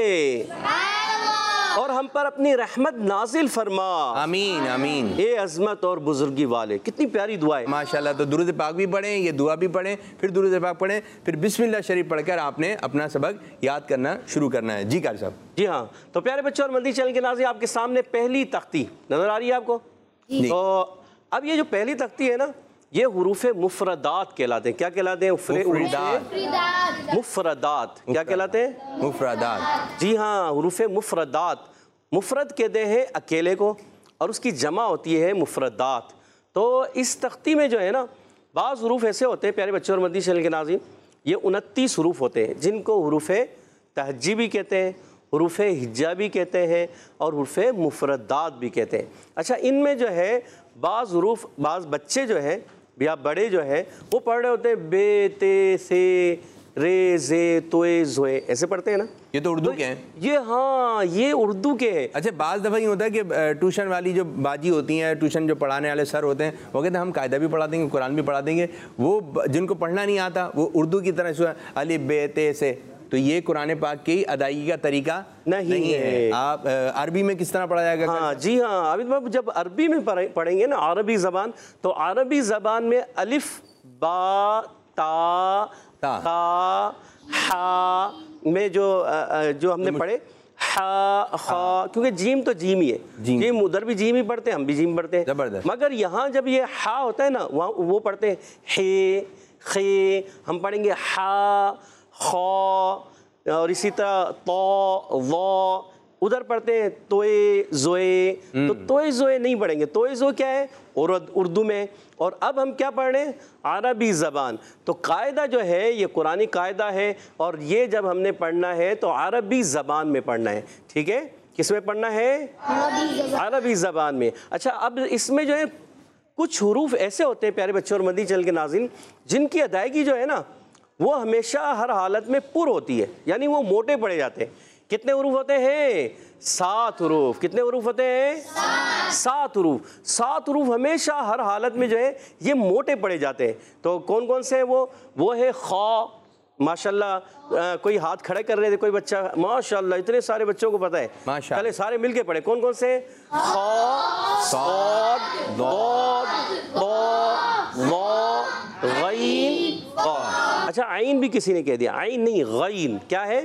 और हम पर अपनी रहमत नाजिल फरमा। आमीन आमीन। ए अज़मत और बुजुर्गी वाले। कितनी प्यारी दुआ है माशाल्लाह। तो दुरूद पाक भी पढ़ें, ये दुआ भी पढ़ें, फिर दुरूद पाक पढ़ें, फिर बिस्मिल्लाह शरीफ पढ़कर आपने अपना सबक याद करना शुरू करना है। जी कारी साहब। जी हाँ। तो प्यारे बच्चों और मदनी चैनल के नाज़रीन, आपके सामने पहली तख्ती नज़र आ रही है आपको। तो अब ये जो पहली तख्ती है ना, ये हुरूफ मुफरदात कहलाते हैं। क्या कहलाते हैं? मुफरदात। मुफरदात क्या कहलाते हैं? मुफरदात। जी हाँ, हुरूफ मुफरदात। मुफरद कहते हैं अकेले को, और उसकी जमा होती है मुफरदात। तो इस तख्ती में जो है ना, बाज़ हुरूफ ऐसे होते हैं प्यारे बच्चों और मदनी चैनल के नाज़रीन, ये उनतीस हुरूफ होते हैं, जिनको हुरूफ तहज्जी भी कहते हैं, हुरूफ हिज्जा भी कहते हैं, और हुरूफ मुफरदात भी कहते हैं। अच्छा, इनमें जो है बाज़ हुरूफ, बाज़ बच्चे जो है या बड़े जो है वो पढ़ रहे होते हैं बे ते से रे जे तोए जोए, ऐसे पढ़ते हैं ना। ये तो उर्दू तो के हैं। ये हाँ, ये उर्दू के हैं। अच्छा, बाज़ दफ़ा ये होता है कि ट्यूशन वाली जो बाजी होती हैं, ट्यूशन जो पढ़ाने वाले सर होते हैं, वो कहते हैं हम कायदा भी पढ़ा देंगे, कुरान भी पढ़ा देंगे। वो जिनको पढ़ना नहीं आता वो उर्दू की तरह से अलिफ बे ते से, तो ये कुरान पाक की अदायगी का तरीका नहीं, नहीं है, है। आप अरबी में किस तरह पढ़ा जाएगा? हाँ जी हाँ, अभी बाबू जब अरबी में पढ़ेंगे ना, अरबी ज़बान, तो अरबी ज़बान में अलिफ बा ता ता, ता हा में जो जो हमने पढ़े हा हा, क्योंकि जीम तो जीम ही है, जीम, जीम उधर भी जीम ही पढ़ते हैं, हम भी जीम पढ़ते हैं, जबरदस्त। मगर यहाँ जब ये हा होता है ना, वहाँ वो पढ़ते हैं हे खे, हम पढ़ेंगे हा खा, और इसी तरह तो वो उधर पढ़ते हैं तोए जोए, तो तोए जोए नहीं पढ़ेंगे। तोए जो क्या है? उर्दू में। और अब हम क्या पढ़ रहे हैं? अरबी ज़बान। तो कायदा जो है ये कुरानी कायदा है, और ये जब हमने पढ़ना है तो अरबी ज़बान में पढ़ना है। ठीक है, किस में पढ़ना है? अरबी ज़बान में। अच्छा, अब इसमें जो है कुछ हुरूफ ऐसे होते हैं प्यारे बच्चों और मदनी चैनल के नाज़रीन, जिनकी अदायगी जो है ना, वो हमेशा हर हालत में पुर होती है, यानी वो मोटे पड़े जाते हैं। कितने हुरूफ होते हैं? सात हुरूफ। कितने हुरूफ होते हैं? सात हुरूफ। सात हुरूफ हमेशा हर हालत में जो है ये मोटे पड़े जाते हैं। तो कौन कौन से हैं वो? वो है खा। माशाल्लाह, आ, कोई हाथ खड़े कर रहे थे कोई बच्चा, माशाल्लाह इतने सारे बच्चों को पता है। पहले सारे मिलके पढ़े, कौन कौन से? खा, साद, दाद, ता, ज़ा, गईन, क़ाफ। अच्छा, आइन भी किसी ने कह दिया, आइन नहीं गईन। क्या है?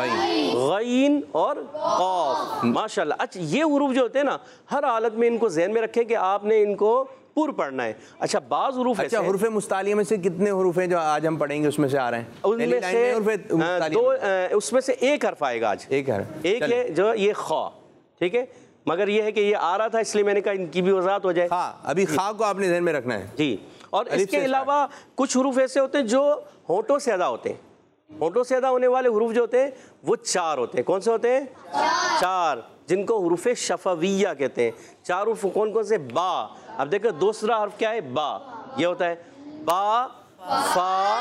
गईन और क़ाफ। माशाल्लाह। अच्छा, ये हुरूफ जो होते हैं ना, हर हालत में इनको ज़हन में रखें कि आपने इनको पूर पढ़ना है। अच्छा, बाज़ हुरूफ अच्छा, हुरूफ मुस्तालिया में से कितने हुरूफ हैं जो आज हम पढ़ेंगे उसमें से आ रहे हैं? उनमें से दो, उसमें से एक हर्फ आएगा आज। एक हर्फ, एक है जो ये खा। ठीक है, मगर ये है कि ये आ रहा था इसलिए मैंने कहा इनकी भी वजाहत हो जाए। हाँ, अभी खा को आपने ध्यान में रखना है जी। और इसके अलावा कुछ हुरूफ ऐसे होते हैं जो होठों से अदा होते हैं। होंठों से अदा होने वाले हुरूफ जो होते हैं वो चार होते हैं। कौन से होते हैं? चार, चार जिनको हुरूफ शफविया कहते हैं। चार हुरूफ कौन कौन से? बा। अब देखो दूसरा हर्फ क्या है? बा। ये होता है बा, फा,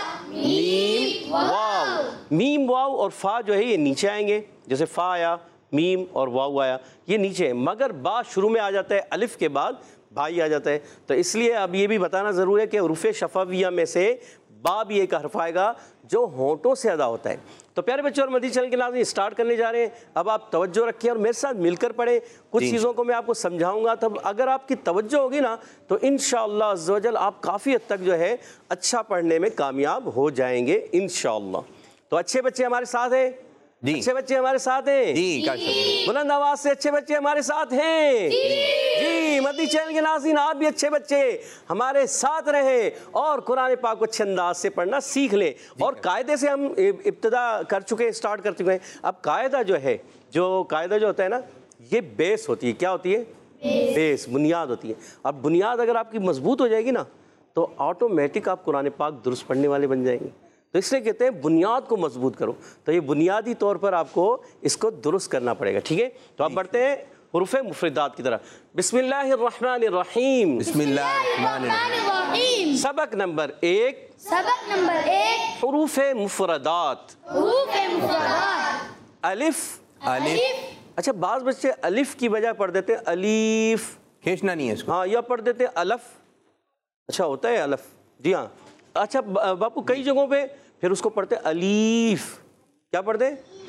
मीम, वाव। मीम, वाव और फा जो है ये नीचे आएंगे, जैसे फा आया, मीम और वाव आया, ये नीचे है। मगर बा शुरू में आ जाता है, अलिफ के बाद भाई आ जाता है। तो इसलिए अब ये भी बताना ज़रूरी है कि हुरूफ शफविया में से बा भी एक हर्फ आएगा जो होंठों से अदा होता है। तो प्यारे बच्चों और मदीनी चैनल के नाज़रीन स्टार्ट करने जा रहे हैं। अब आप तवज्जो रखिए और मेरे साथ मिलकर पढ़ें। कुछ चीज़ों को मैं आपको समझाऊंगा, तब अगर आपकी तवज्जो होगी ना तो इंशाअल्लाह अज़्ज़ व जल आप काफ़ी हद तक जो है अच्छा पढ़ने में कामयाब हो जाएंगे इंशाअल्लाह। तो अच्छे बच्चे हमारे साथ हैं जी, अच्छे बच्चे हमारे साथ हैं जी, बुलंद आवाज से अच्छे बच्चे हमारे साथ हैं जी, जी। मदनी चैनल के नाज़रीन आप भी अच्छे बच्चे हमारे साथ रहें और कुरान पाक को अच्छे अंदाज से पढ़ना सीख लें। और कायदे से हम इब्तिदा कर चुके हैं, स्टार्ट कर चुके हैं। अब कायदा जो है, जो कायदा जो होता है ना, ये बेस होती है। क्या होती है? बेस, बुनियाद होती है। अब बुनियाद अगर आपकी मजबूत हो जाएगी ना तो ऑटोमेटिक आप कुरान पाक दुरुस्त पढ़ने वाले बन जाएंगे। तो इसलिए कहते हैं बुनियाद को मजबूत करो। तो ये बुनियादी तौर पर आपको इसको दुरुस्त करना पड़ेगा, ठीक है। तो आप बढ़ते हैं हुरूफ मुफरदात की तरफ। बिस्मिल्लाहिर्रहमानिर्रहीम। बिस्मिल्लाहिर्रहमानिर्रहीम। सबक नंबर एक, सबक नंबर एक, हुरूफ मुफरदात। हुरूफ मुफरदात। अलिफ, अलिफ। अच्छा बाज़ बच्चे अलिफ की वजह पढ़ देते हैं अलीफ, खींचना नहीं है इसको, हाँ, या पढ़ देते हैं अलफ। अच्छा होता है अलफ, जी हाँ। अच्छा बापू कई जगहों पे फिर उसको पढ़ते अलीफ। क्या पढ़ते?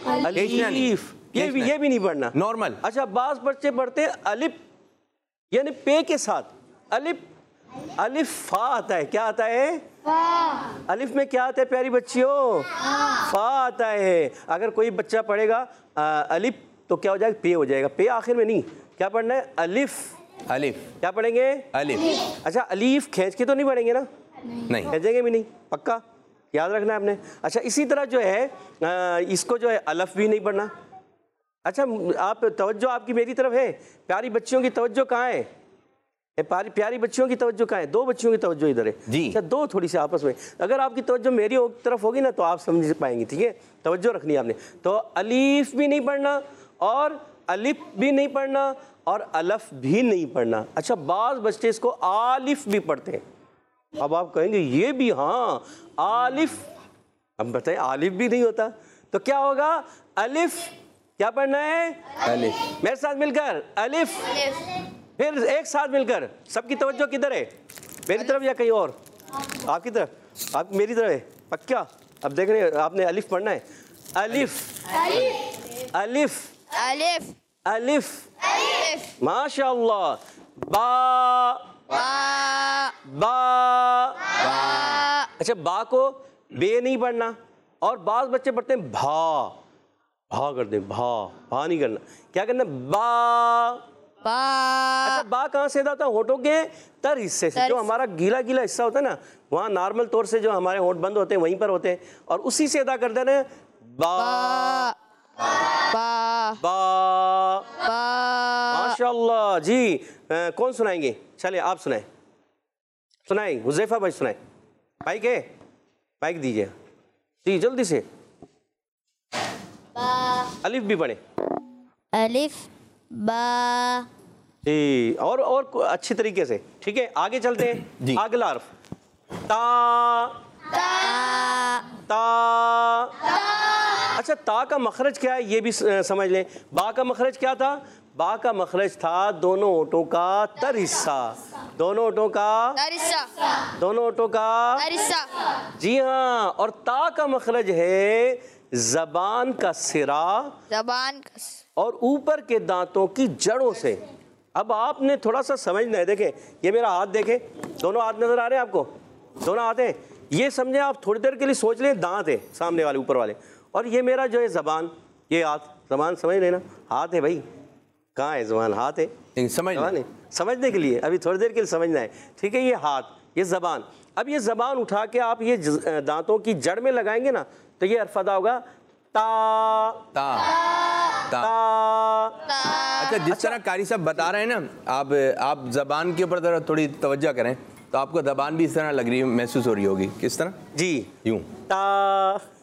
अलीफ। ये भी ये भी नहीं पढ़ना, नॉर्मल। अच्छा बाज़ बच्चे पढ़ते अलिफ यानी पे के साथ अलिफ। अलिफ फा आता है। क्या आता है? फा। अलिफ में क्या आता है प्यारी बच्चियों? फा आता है। अगर कोई बच्चा पढ़ेगा अलिफ तो क्या हो जाएगा? पे हो जाएगा। पे आखिर में नहीं, क्या पढ़ना है? अलिफ, अलिफ। क्या पढ़ेंगे? अलिफ। अच्छा अलीफ खींच के तो नहीं पढ़ेंगे ना? नहीं, खींचेंगे भी नहीं, पक्का याद रखना है आपने। अच्छा इसी तरह जो है आ, इसको जो है अलफ भी नहीं पढ़ना। अच्छा आप तवज्जो आपकी मेरी तरफ है, प्यारी बच्चियों की तवज्जो कहाँ है? प्यारी प्यारी बच्चियों की तवज्जो कहाँ है? दो बच्चियों की तवज्जो इधर है जी। अच्छा दो थोड़ी सी आपस में, अगर आपकी तवज्जो मेरी तरफ होगी ना तो आप समझ पाएंगे, ठीक है। तवज्जो रखनी है आपने। तो अलीफ भी नहीं पढ़ना और अलिफ भी नहीं पढ़ना और अलफ भी नहीं पढ़ना। अच्छा बाज़ बच्चे इसको आलिफ भी पढ़ते हैं। अब आप कहेंगे ये भी, हाँ आलिफ। अब बताइए आलिफ भी नहीं होता तो क्या होगा? अलिफ। क्या पढ़ना है? अलिफ। मेरे साथ मिलकर अलिफ, फिर एक साथ मिलकर। सबकी तवज्जो किधर है? मेरी तरफ या कहीं और? आपकी तरफ, आप मेरी तरफ है पक्का। अब देख रहे हैं आपने अलिफ पढ़ना है। अलिफ, अलिफ, अलिफ, अलिफ, अलिफ, अलिफ। माशाअल्लाह। बा, बा, बा, बा। अच्छा बा को बे नहीं पढ़ना और बाज़ बच्चे पढ़ते हैं भा, भा करते हैं, भा, भा नहीं करना। क्या करना? बा, बा। अच्छा बा कहाँ से होता है? होठों के तर हिस्से से, जो हमारा गीला गीला हिस्सा होता है ना, वहाँ नॉर्मल तौर से जो हमारे होठ बंद होते हैं वहीं पर होते हैं और उसी से अदा कर देना है बा, बा, बा, बा। माशाअल्लाह जी। आ, कौन सुनाएंगे? चले आप सुनाएं, सुनाएं हुज़ैफा भाई सुनाएं। माइक है? माइक दीजिए जी जल्दी से। अलिफ भी पढ़े। अलिफ, बा जी, और और अच्छी तरीके से, ठीक है। आगे चलते हैं जी। अगला हर्फ ता, ता, ता, ता। अच्छा ता का मखरज क्या है ये भी समझ लें। बा का मखरज क्या था? बा का मखरज था दोनों होठों का तर हिस्सा, दोनों होठों का अरिसा, दोनों होठों का अरिसा। जी हाँ। और ता का मखरज है जबान का सिरा, जबान का, और ऊपर के दांतों की जड़ों से। अब आपने थोड़ा सा समझना है, देखें ये मेरा हाथ देखें, दोनों हाथ नजर आ रहे हैं आपको? दोनों हाथ हैं। ये समझे आप थोड़ी देर के लिए सोच लें दांत है सामने वाले ऊपर वाले, और ये मेरा जो है जबान, ये हाथ, जबान समझ लेना, हाथ है भाई। कहाँ है जबान? हाथ है, समझ नहीं समझने के लिए अभी थोड़ी देर के लिए समझना है, ठीक है। ये हाथ, ये जबान। अब ये जबान उठा के आप ये दांतों की जड़ में लगाएंगे ना तो ये हर्फ अदा होगा ता, ता, ता, ता। अच्छा जिस तरह कारी साहब बता रहे हैं ना, आप आप जबान के ऊपर जरा थोड़ी तवज्जो करें तो आपको जबान भी इस तरह लग रही है, महसूस हो रही होगी। किस तरह? जी यूं ता,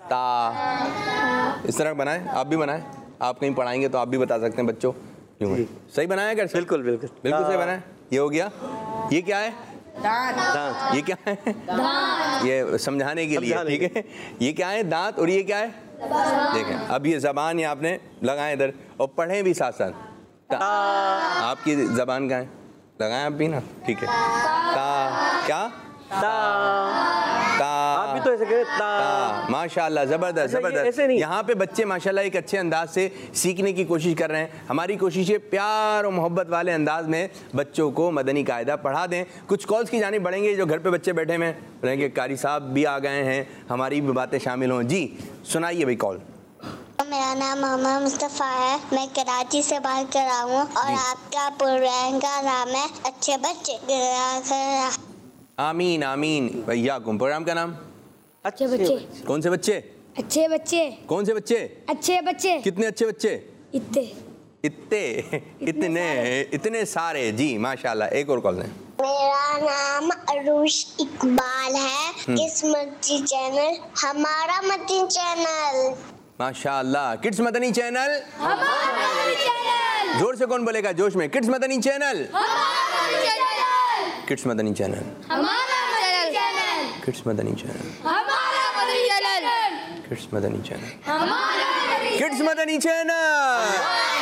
ता, इस तरह बनाएं, आप भी बनाएं, आप कहीं पढ़ाएंगे तो आप भी बता सकते हैं बच्चों। सही बनाया कर? बिल्कुल बिल्कुल बिल्कुल सही बनाया। ये हो गया। ये क्या है? दांत। ये क्या है? ये समझाने के लिए, ठीक है। ये क्या है? दांत। और ये क्या है? देखें, अब ये जबान ये आपने लगाए इधर और पढ़ें भी साथ साथ। आपकी जबान कहाँ है? लगाएं आप भी ना, ठीक है। ता, क्या? ता, ता, आप भी तो ऐसे करें, ता, ता। माशाल्लाह, जबरदस्त जबरदस्त। यहाँ पे बच्चे माशाल्लाह एक अच्छे अंदाज से सीखने की कोशिश कर रहे हैं। हमारी कोशिश है प्यार और मोहब्बत वाले अंदाज में बच्चों को मदनी कायदा पढ़ा दें। कुछ कॉल्स की जानिब बढ़ेंगे, जो घर पे बच्चे बैठे हुए रहेंगे, कारी साहब भी आ गए हैं, हमारी भी बातें शामिल हों। जी सुनाइए भाई कॉल। मेरा नाम मोहम्मद मुस्तफ़ा है, मैं कराची से बात कर रहा हूँ और आपका प्रोग्राम का नाम है अच्छे बच्चे। आमीन आमीन भैया। प्रोग्राम का नाम अच्छे बच्चे। कौन से बच्चे? अच्छे बच्चे। कौन से बच्चे? अच्छे बच्चे। कितने अच्छे बच्चे? इतने इतने इतने इतने सारे। जी माशाल्लाह। एक और कॉल दें। मेरा नाम अरूश इकबाल है, किस मदनी चैनल? हमारा मदनी चैनल। माशाल्लाह। Kids Madani channel. हमारा मदनी चैनल। जोर से कौन बोलेगा जोश में? Kids Madani channel. हमारा Madani channel. Kids Madani channel. हमारा Madani channel. Kids Madani channel. हमारा Madani channel. Kids Madani channel. हमारा किड्स मदनी चैनल।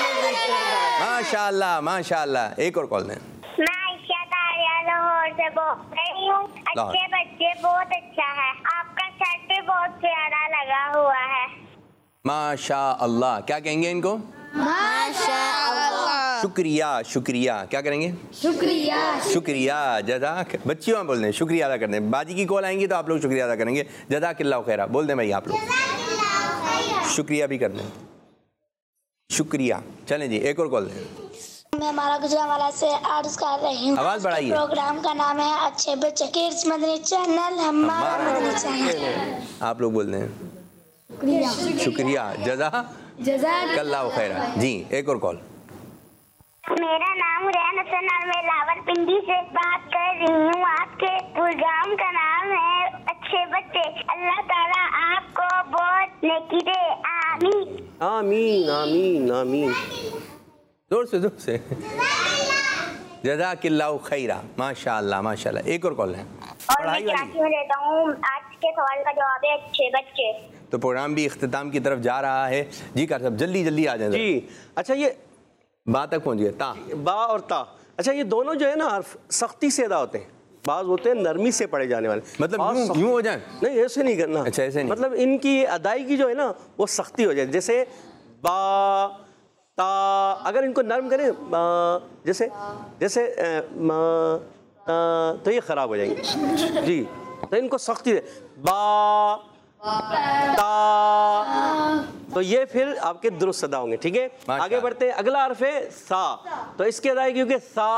माशाल्लाह माशाल्लाह। एक और कॉल दें। मैं आयशा तारिया लाहौर से बोल रही हूँ। अच्छे बच्चे बहुत अच्छा है, आपका सेट भी बहुत प्यारा लगा हुआ है। माशा अल्लाह। क्या कहेंगे इनको? माशाअल्लाह। शुक्रिया शुक्रिया। क्या करेंगे? शुक्रिया शुक्रिया जज़ाक। बच्चियों बोल दें, शुक्रिया अदा कर दें। बाजी की कॉल आएंगी तो आप लोग शुक्रिया अदा करेंगे। जज़ाकिल्लाहु खैरा बोल दें भाई आप लोग। शुक्रिया भी कर दें। शुक्रिया। चलें जी एक और कॉल दें। मैं हमारा गुजरांवाला से अर्ज कर रही हूँ। आवाज़ बढ़ाइए। प्रोग्राम का नाम है अच्छे बच्चे, किड्स मदनी चैनल। हमारा मदनी चैनल। आप लोग बोल दें। शुक्रिया जज़ा कल्लाहु खैरा। जी एक और कॉल। मेरा नाम रैन हसन और मैं रावलपिंडी से बात कर रही हूँ। आपके प्रोग्राम का नाम है अच्छे बच्चे। अल्लाह ताला आपको बहुत नेकी दे। आमीन आमीन आमीन आमीन। जोर से जोर से। जज़ाकिल्लाहु खैरा। माशाअल्लाह माशाअल्लाह। एक और कॉल है। और मैं कराची में रहता हूँ। आज के सवाल का जवाब है अच्छे बच्चे। तो प्रोग्राम भी इख्तिताम की तरफ जा रहा है। जी कार साहब जल्दी जल्दी आ जाए। जी अच्छा, ये बा तक पहुंच गए। ता, बा और ता। अच्छा, ये दोनों जो है ना हर्फ सख्ती से अदा होते हैं, बाज होते हैं नरमी से पढ़े जाने वाले। मतलब यूं यूं हो जाए? नहीं ऐसे नहीं करना। अच्छा ऐसे नहीं। मतलब इनकी अदायगी जो है ना वो सख्ती हो जाए। जैसे बा ता, अगर इनको नर्म करें बा, जैसे जैसे आ, मा, ता, तो ये ख़राब हो जाएंगे। जी तो इनको सख्ती दे। बा ता, तो ये फिर आपके दुरुस्त अदा होंगे। ठीक है आगे बढ़ते हैं। अगला हर्फ है सा। तो इसकी अदायगी क्योंकि सा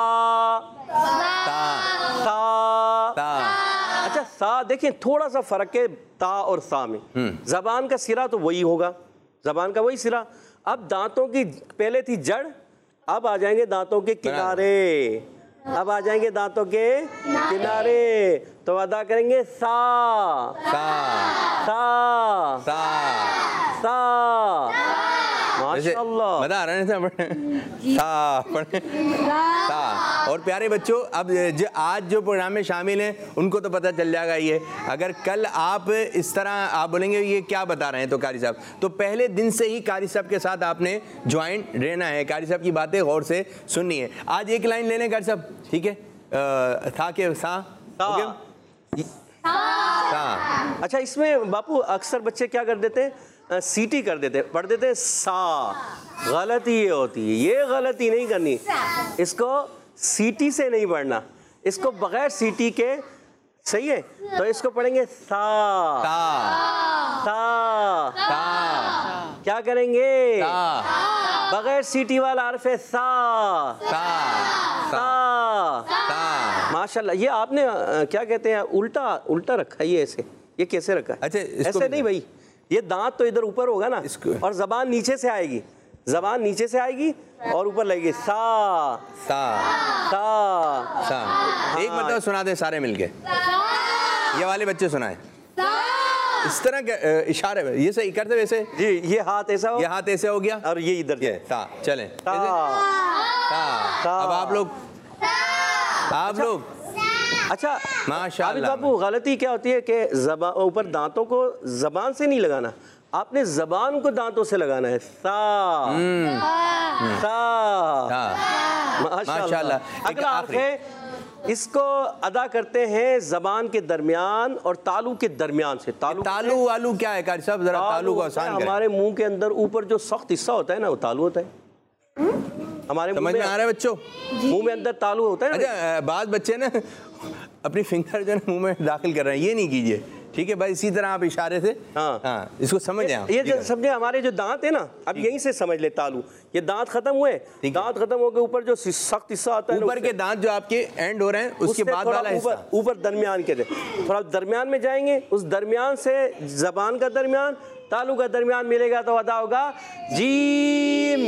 ता, सा ता। अच्छा सा देखिए थोड़ा सा फर्क है ता और सा में। जबान का सिरा तो वही होगा, जबान का वही सिरा। अब दांतों की पहले थी जड़, अब आ जाएंगे दांतों के किनारे। अब आ जाएंगे दांतों के किनारे। तो अदा करेंगे सा सा सा सा सा। माशाअल्लाह बता रहे हैं सा पढ़े सा। और प्यारे बच्चों अब जो आज जो प्रोग्राम में शामिल हैं उनको तो पता चल जाएगा। ये अगर कल आप इस तरह आप बोलेंगे ये क्या बता रहे हैं तो कारी साहब, तो पहले दिन से ही कारी साहब के साथ आपने ज्वाइंट रहना है। कारी साहब की बातें गौर से सुननी है। आज एक लाइन ले लें कारी साहब, ठीक है? आ, था के सा, सा। सा। अच्छा इसमें बापू अक्सर बच्चे क्या कर देते हैं, सीटी कर देते हैं, पढ़ देते हैं सा। गलती ये होती है, ये गलती नहीं करनी। इसको सीटी से नहीं पढ़ना, इसको बगैर सीटी के। सही है तो इसको पढ़ेंगे सा ता, सा ता। क्या करेंगे? ता, बगैर सीटी वाला हर्फ है सा ता, सा। ता। माशाल्लाह। ये आपने अ, क्या कहते हैं उल्टा उल्टा रखा है। ये ऐसे ये कैसे रखा है? अच्छा, ऐसे नहीं भाई, ये दांत तो इधर ऊपर होगा ना और जबान नीचे से आएगी, जबान नीचे से आएगी और ऊपर लगेगी सा सा सा सा। एक मतलब सुना दे सारे मिलके। ये वाले बच्चे सुनाए। इस तरह के इशारे में ये सही करते वैसे जी, ये हाथ ऐसा हो, ये हाथ ऐसे हो गया और ये इधर ये ता चलें ता, ता। अब आप लोग आप लोग अच्छा माशाल्लाह बाबू, गलती क्या होती है कि जबान ऊपर दांतों को जबान से नहीं लगाना, आपने जबान को दांतों से लगाना है। सा सा माशाल्लाह। अगला हर्फ है, इसको अदा करते हैं जबान के दरमियान और तालू के दरमियान से। तालू तालू वालू क्या है कारी साहब, जरा तालू को आसान करें। हमारे मुंह के अंदर ऊपर जो सख्त हिस्सा होता है ना, वो तालू होता है। हमारे समझ में आ रहा है बच्चों? मुंह में अंदर तालू होता है। अच्छा, बाद बच्चे ना अपनी फिंगर जो है मुंह में दाखिल कर रहे हैं, ये नहीं कीजिए, ठीक है भाई। इसी तरह आप इशारे से हाँ हाँ इसको समझ आए। ये जो समझे, हमारे जो दांत है ना, अब यहीं से समझ ले तालू, ये दांत खत्म हुए, दांत खत्म हो गए, ऊपर जो सख्त हिस्सा आता है, ऊपर के दांत जो आपके एंड हो रहे हैं, उसके बाद वाला हिस्सा ऊपर दरमियान के, थोड़ा दरमियान में जाएंगे, उस दरमियान से जबान का दरमियान, तालू का दरमियान मिलेगा तो अदा होगा जीम।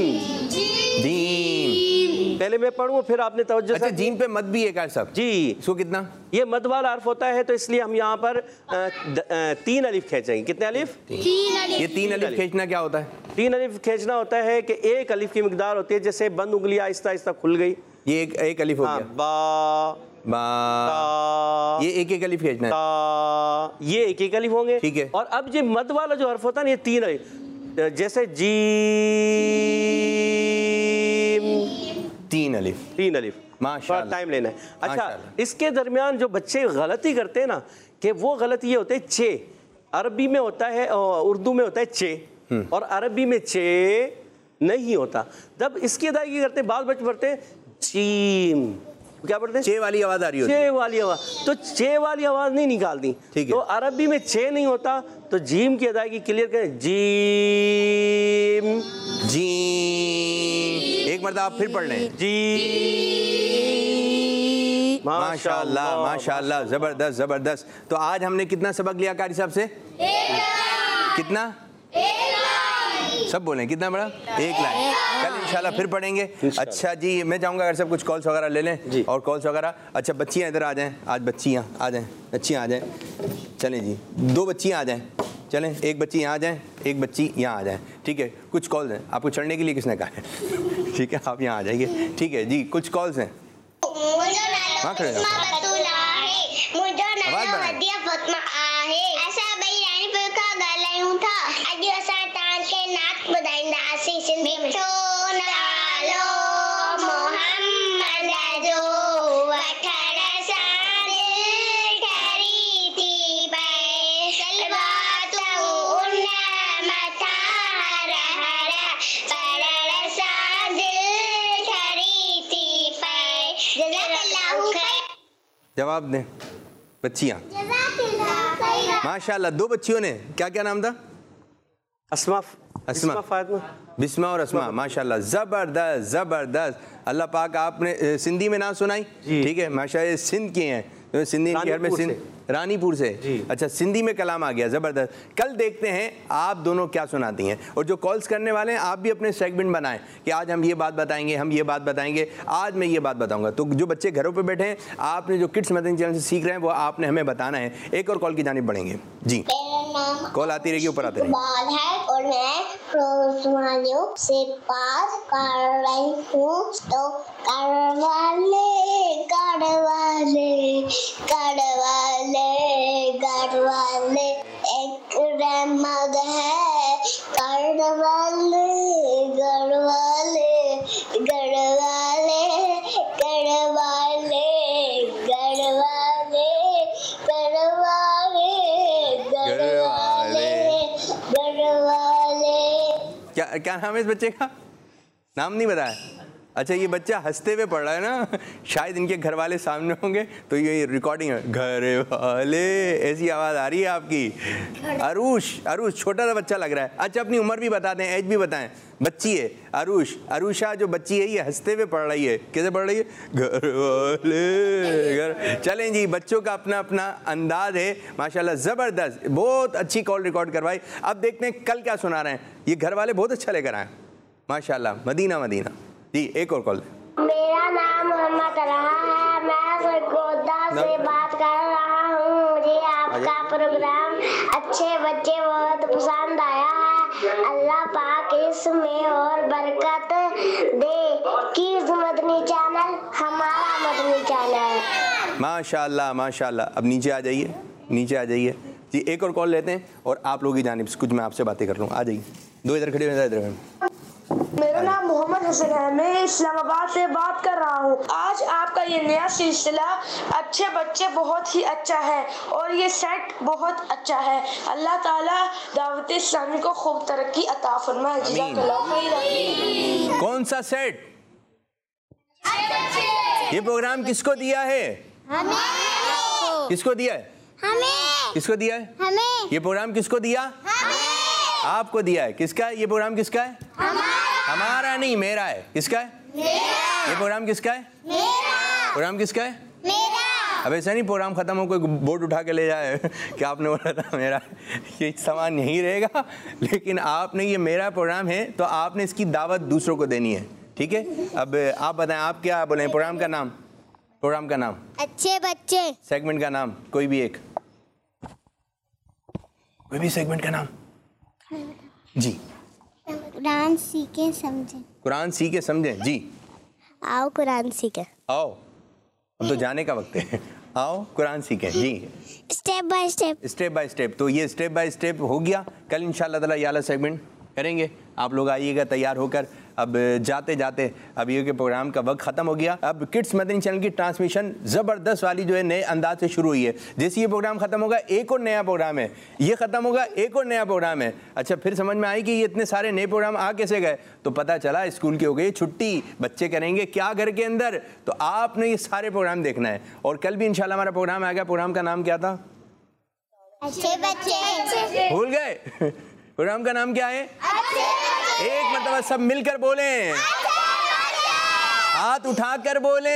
जीम पहले मैं पढ़ूं फिर आपने तवज्जो। अच्छा, जीम पे मद भी है कार साहब जी। इसको कितना? ये मद वाला हर्फ होता है, तो इसलिए हम यहाँ पर आ, द, आ, तीन अलिफ खींचेंगे। कितने अलिफ? तीन अलिफ। ये तीन अलिफ खींचना क्या होता है? तीन अलिफ खींचना होता है कि एक अलिफ की मिकदार होती है, जैसे बंद उंगली आहिस्ता आहिस्ता खुल गई, ये एक एक अलिफ हो हाँ, गया। बा बा ता, ये एक एक अलिफ खींचना है। ता, ये एक एक अलिफ होंगे, ठीक है। और अब ये मद वाला जो हर्फ होता है ना, ये तीन अलिफ, जैसे जीम, तीन अलिफ तीन अलिफ। माशाल्लाह, टाइम लेना है। अच्छा, माशाल्लाह। इसके दरमियान जो बच्चे गलती करते हैं ना, कि वो गलती ये होते है चे, अरबी में होता है, उर्दू में होता है चे, और अरबी में चे नहीं होता। जब इसकी अदायगी करते हैं, बाल बच्चे पढ़ते हैं जीम, क्या पढ़ते हैं? चे वाली आवाज आ रही होती है। चे वाली आवाज, तो चे वाली आवाज नहीं निकालती, ठीक है। तो अरबी में चे नहीं होता, तो जीम की अदायगी क्लियर करें, जीम जीम। एक मरतबा आप फिर पढ़ लें। जी। माशाल्लाह माशाल्लाह, जबरदस्त जबरदस्त। तो आज हमने कितना सबक लिया कारी साहब से? कितना? सब बोलें कितना बड़ा? एक लाइन। कल इंशाल्लाह फिर पढ़ेंगे। अच्छा जी, मैं चाहूँगा अगर सब कुछ कॉल्स वगैरह ले लें और कॉल्स वगैरह। अच्छा, बच्चियाँ इधर आ जाएं, आज बच्चियाँ आ जाएं, बच्चियाँ आ जाएं, चलें जी, दो बच्चियाँ आ जाएं, चलें, एक बच्ची यहाँ आ जाएं, एक बच्ची यहाँ आ जाएं, ठीक है। कुछ कॉल्स हैं, आपको चढ़ने के लिए किसने कहा है? ठीक है, आप यहाँ आ जाइए, ठीक है जी। कुछ कॉल्स हैं, हाँ खड़े जाओ। आवाज़ बढ़ाएं। जवाब दें बच्चियाँ। माशाल्लाह, दो बच्चियों ने, क्या क्या नाम था? अस्मा, अस्मा, फातिमा, बिस्मा और अस्मा। माशाल्लाह, ज़बरदस्त ज़बरदस्त। अल्लाह पाक आपने सिंधी में ना सुनाई, ठीक है, माशाल्लाह सिंध के हैं, सिंधी के घर में, सिंध रानीपुर से। अच्छा, सिंधी में कलाम आ गया, ज़बरदस्त। कल देखते हैं आप दोनों क्या सुनाती हैं, और जो कॉल्स करने वाले हैं आप भी अपने सेगमेंट बनाएं कि आज हम ये बात बताएंगे, हम ये बात बताएंगे, आज मैं ये बात बताऊंगा। तो जो बच्चे घरों पे बैठे हैं, आपने जो किड्स मदनी चैनल से सीख रहे हैं वो आपने हमें बताना है। एक और कॉल की जानिब बढ़ेंगे जी, कॉल आती रहेगी, ऊपर आते रहेगी। और मैं रोजमानियों से बात कर रही हूँ, तो करवाले करवाले करवाले करवाले एक रहमत है, करवाले करवाले करवाले करवाले करवाले करवाले करवाले। क्या क्या नाम है इस बच्चे का? नाम नहीं बताया। अच्छा, ये बच्चा हंसते हुए पढ़ रहा है ना, शायद इनके घर वाले सामने होंगे तो ये रिकॉर्डिंग है, घर वाले ऐसी आवाज़ आ रही है आपकी। अरूश, अरूश छोटा सा बच्चा लग रहा है। अच्छा, अपनी उम्र भी बता दें, एज भी बताएं। बच्ची है अरूश, अरूषा जो बच्ची है ये हंसते हुए पढ़ रही है। कैसे पढ़ रही है? घर वाले घर। चलें जी, बच्चों का अपना अपना अंदाज है, माशाल्लाह ज़बरदस्त, बहुत अच्छी कॉल रिकॉर्ड करवाई। अब देखते हैं कल क्या सुना रहे हैं। ये घर वाले बहुत अच्छा लेकर आए माशाल्लाह। मदीना मदीना जी, एक और कॉल। मेरा नाम मोहम्मद रहा है, मैं सरगोदा से बात कर रहा हूँ। मुझे आपका प्रोग्राम अच्छे बच्चे बहुत पसंद आया है। अल्लाह पाक इसमें और बरकत दे। किड्स मदनी चैनल हमारा मदनी चैनल। माशाल्लाह माशाल्लाह। अब नीचे आ जाइए, नीचे आ जाइए जी। एक और कॉल लेते हैं और आप लोगों की जानिब से कुछ मैं आपसे बातें कर लूँ। आ जाइए, दो इधर खड़े हो, इधर। मेरा नाम मोहम्मद हसन है, मैं इस्लामाबाद से बात कर रहा हूँ। आज आपका ये नया सिलसिला अच्छे बच्चे बहुत ही अच्छा है और ये सेट बहुत अच्छा है। अल्लाह ताला दावत इस्लामी को खूब तरक्की अता फरमाए। कौन सा सेट? ये प्रोग्राम किसको दिया है? हमें। किसको दिया है? हमें। किसको दिया है? हमें। ये प्रोग्राम किसको दिया? हमें। आपको दिया है। किसका है ये प्रोग्राम? किसका है? हमारा। हमारा नहीं, मेरा है। किसका है? मेरा। ये प्रोग्राम किसका है? मेरा। प्रोग्राम किसका है? मेरा। अब ऐसा नहीं प्रोग्राम खत्म हो कोई बोर्ड उठा के ले जाए कि आपने बोला था मेरा। ये सामान यहीं रहेगा, लेकिन आपने ये मेरा प्रोग्राम है तो आपने इसकी दावत दूसरों को देनी है। ठीक है, अब आप बताएं आप क्या बोले प्रोग्राम का नाम? प्रोग्राम का नाम अच्छे बच्चे। सेगमेंट का नाम कोई भी एक, कोई भी सेगमेंट का नाम जी। कुरान सीखे समझे। कुरान सीखे समझे जी। आओ कुरान सीखे। आओ, अब तो जाने का वक्त है। आओ कुरान सीखें जी। Step by step. Step by step. तो ये स्टेप बाय स्टेप हो गया। कल इंशाल्लाह ताला ये वाला सेगमेंट करेंगे। आप लोग आइएगा तैयार होकर। अब जाते जाते अब ये के प्रोग्राम का वक्त ख़त्म हो गया। अब किड्स मदनी चैनल की ट्रांसमिशन ज़बरदस्त वाली जो है नए अंदाज से शुरू हुई है। जैसे ये प्रोग्राम ख़त्म होगा एक और नया प्रोग्राम है, ये ख़त्म होगा एक और नया प्रोग्राम है। अच्छा, फिर समझ में आई कि ये इतने सारे नए प्रोग्राम आ कैसे गए? तो पता चला स्कूल की हो गई छुट्टी, बच्चे करेंगे क्या घर के अंदर, तो आपने ये सारे प्रोग्राम देखना है। और कल भी इंशाल्लाह हमारा प्रोग्राम आ गया। प्रोग्राम का नाम क्या था? अच्छे बच्चे। भूल गए? प्रोग्राम का नाम क्या है? एक मतलब सब मिलकर बोले, हाथ उठाकर बोले।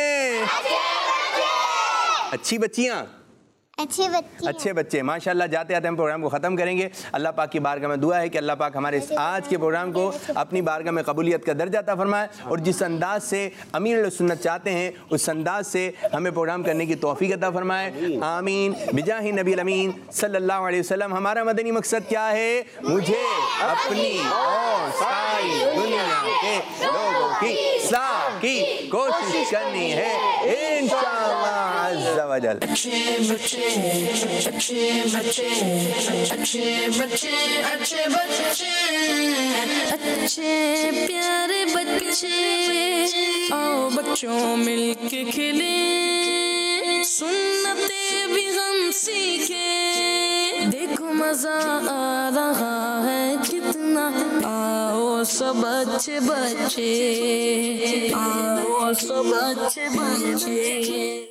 अच्छी बच्चियां, अच्छे बच्चे। अच्छे बच्चे। माशाल्लाह। जाते जाते हम प्रोग्राम को ख़त्म करेंगे। अल्लाह पाक की बारगाह में दुआ है कि अल्लाह पाक हमारे इस आज के प्रोग्राम को अपनी बारगाह में कबूलियत का दर्जा अता फरमाए और जिस अंदाज से अमीर सुन्नत चाहते हैं उस अंदाज से हमें प्रोग्राम करने की तौफीक अता फरमाए। आमीन बिजाही नबी अमीन सल्लल्लाहु अलैहि वसल्लम। हमारा मदनी मकसद क्या है? मुझे अपनी और सारी दुनिया के लोगों की इस्लाह की कोशिश करनी है इंशाअल्लाह अज़्ज़ा वजल। अच्छे बच्चे, अच्छे बच्चे, अच्छे बच्चे, अच्छे प्यारे बच्चे, आओ बच्चों मिलके खेले, सुन्नतें भी हम सीखे, देखो मजा आ रहा है कितना, आओ सब अच्छे बच्चे, आओ सब अच्छे बच्चे।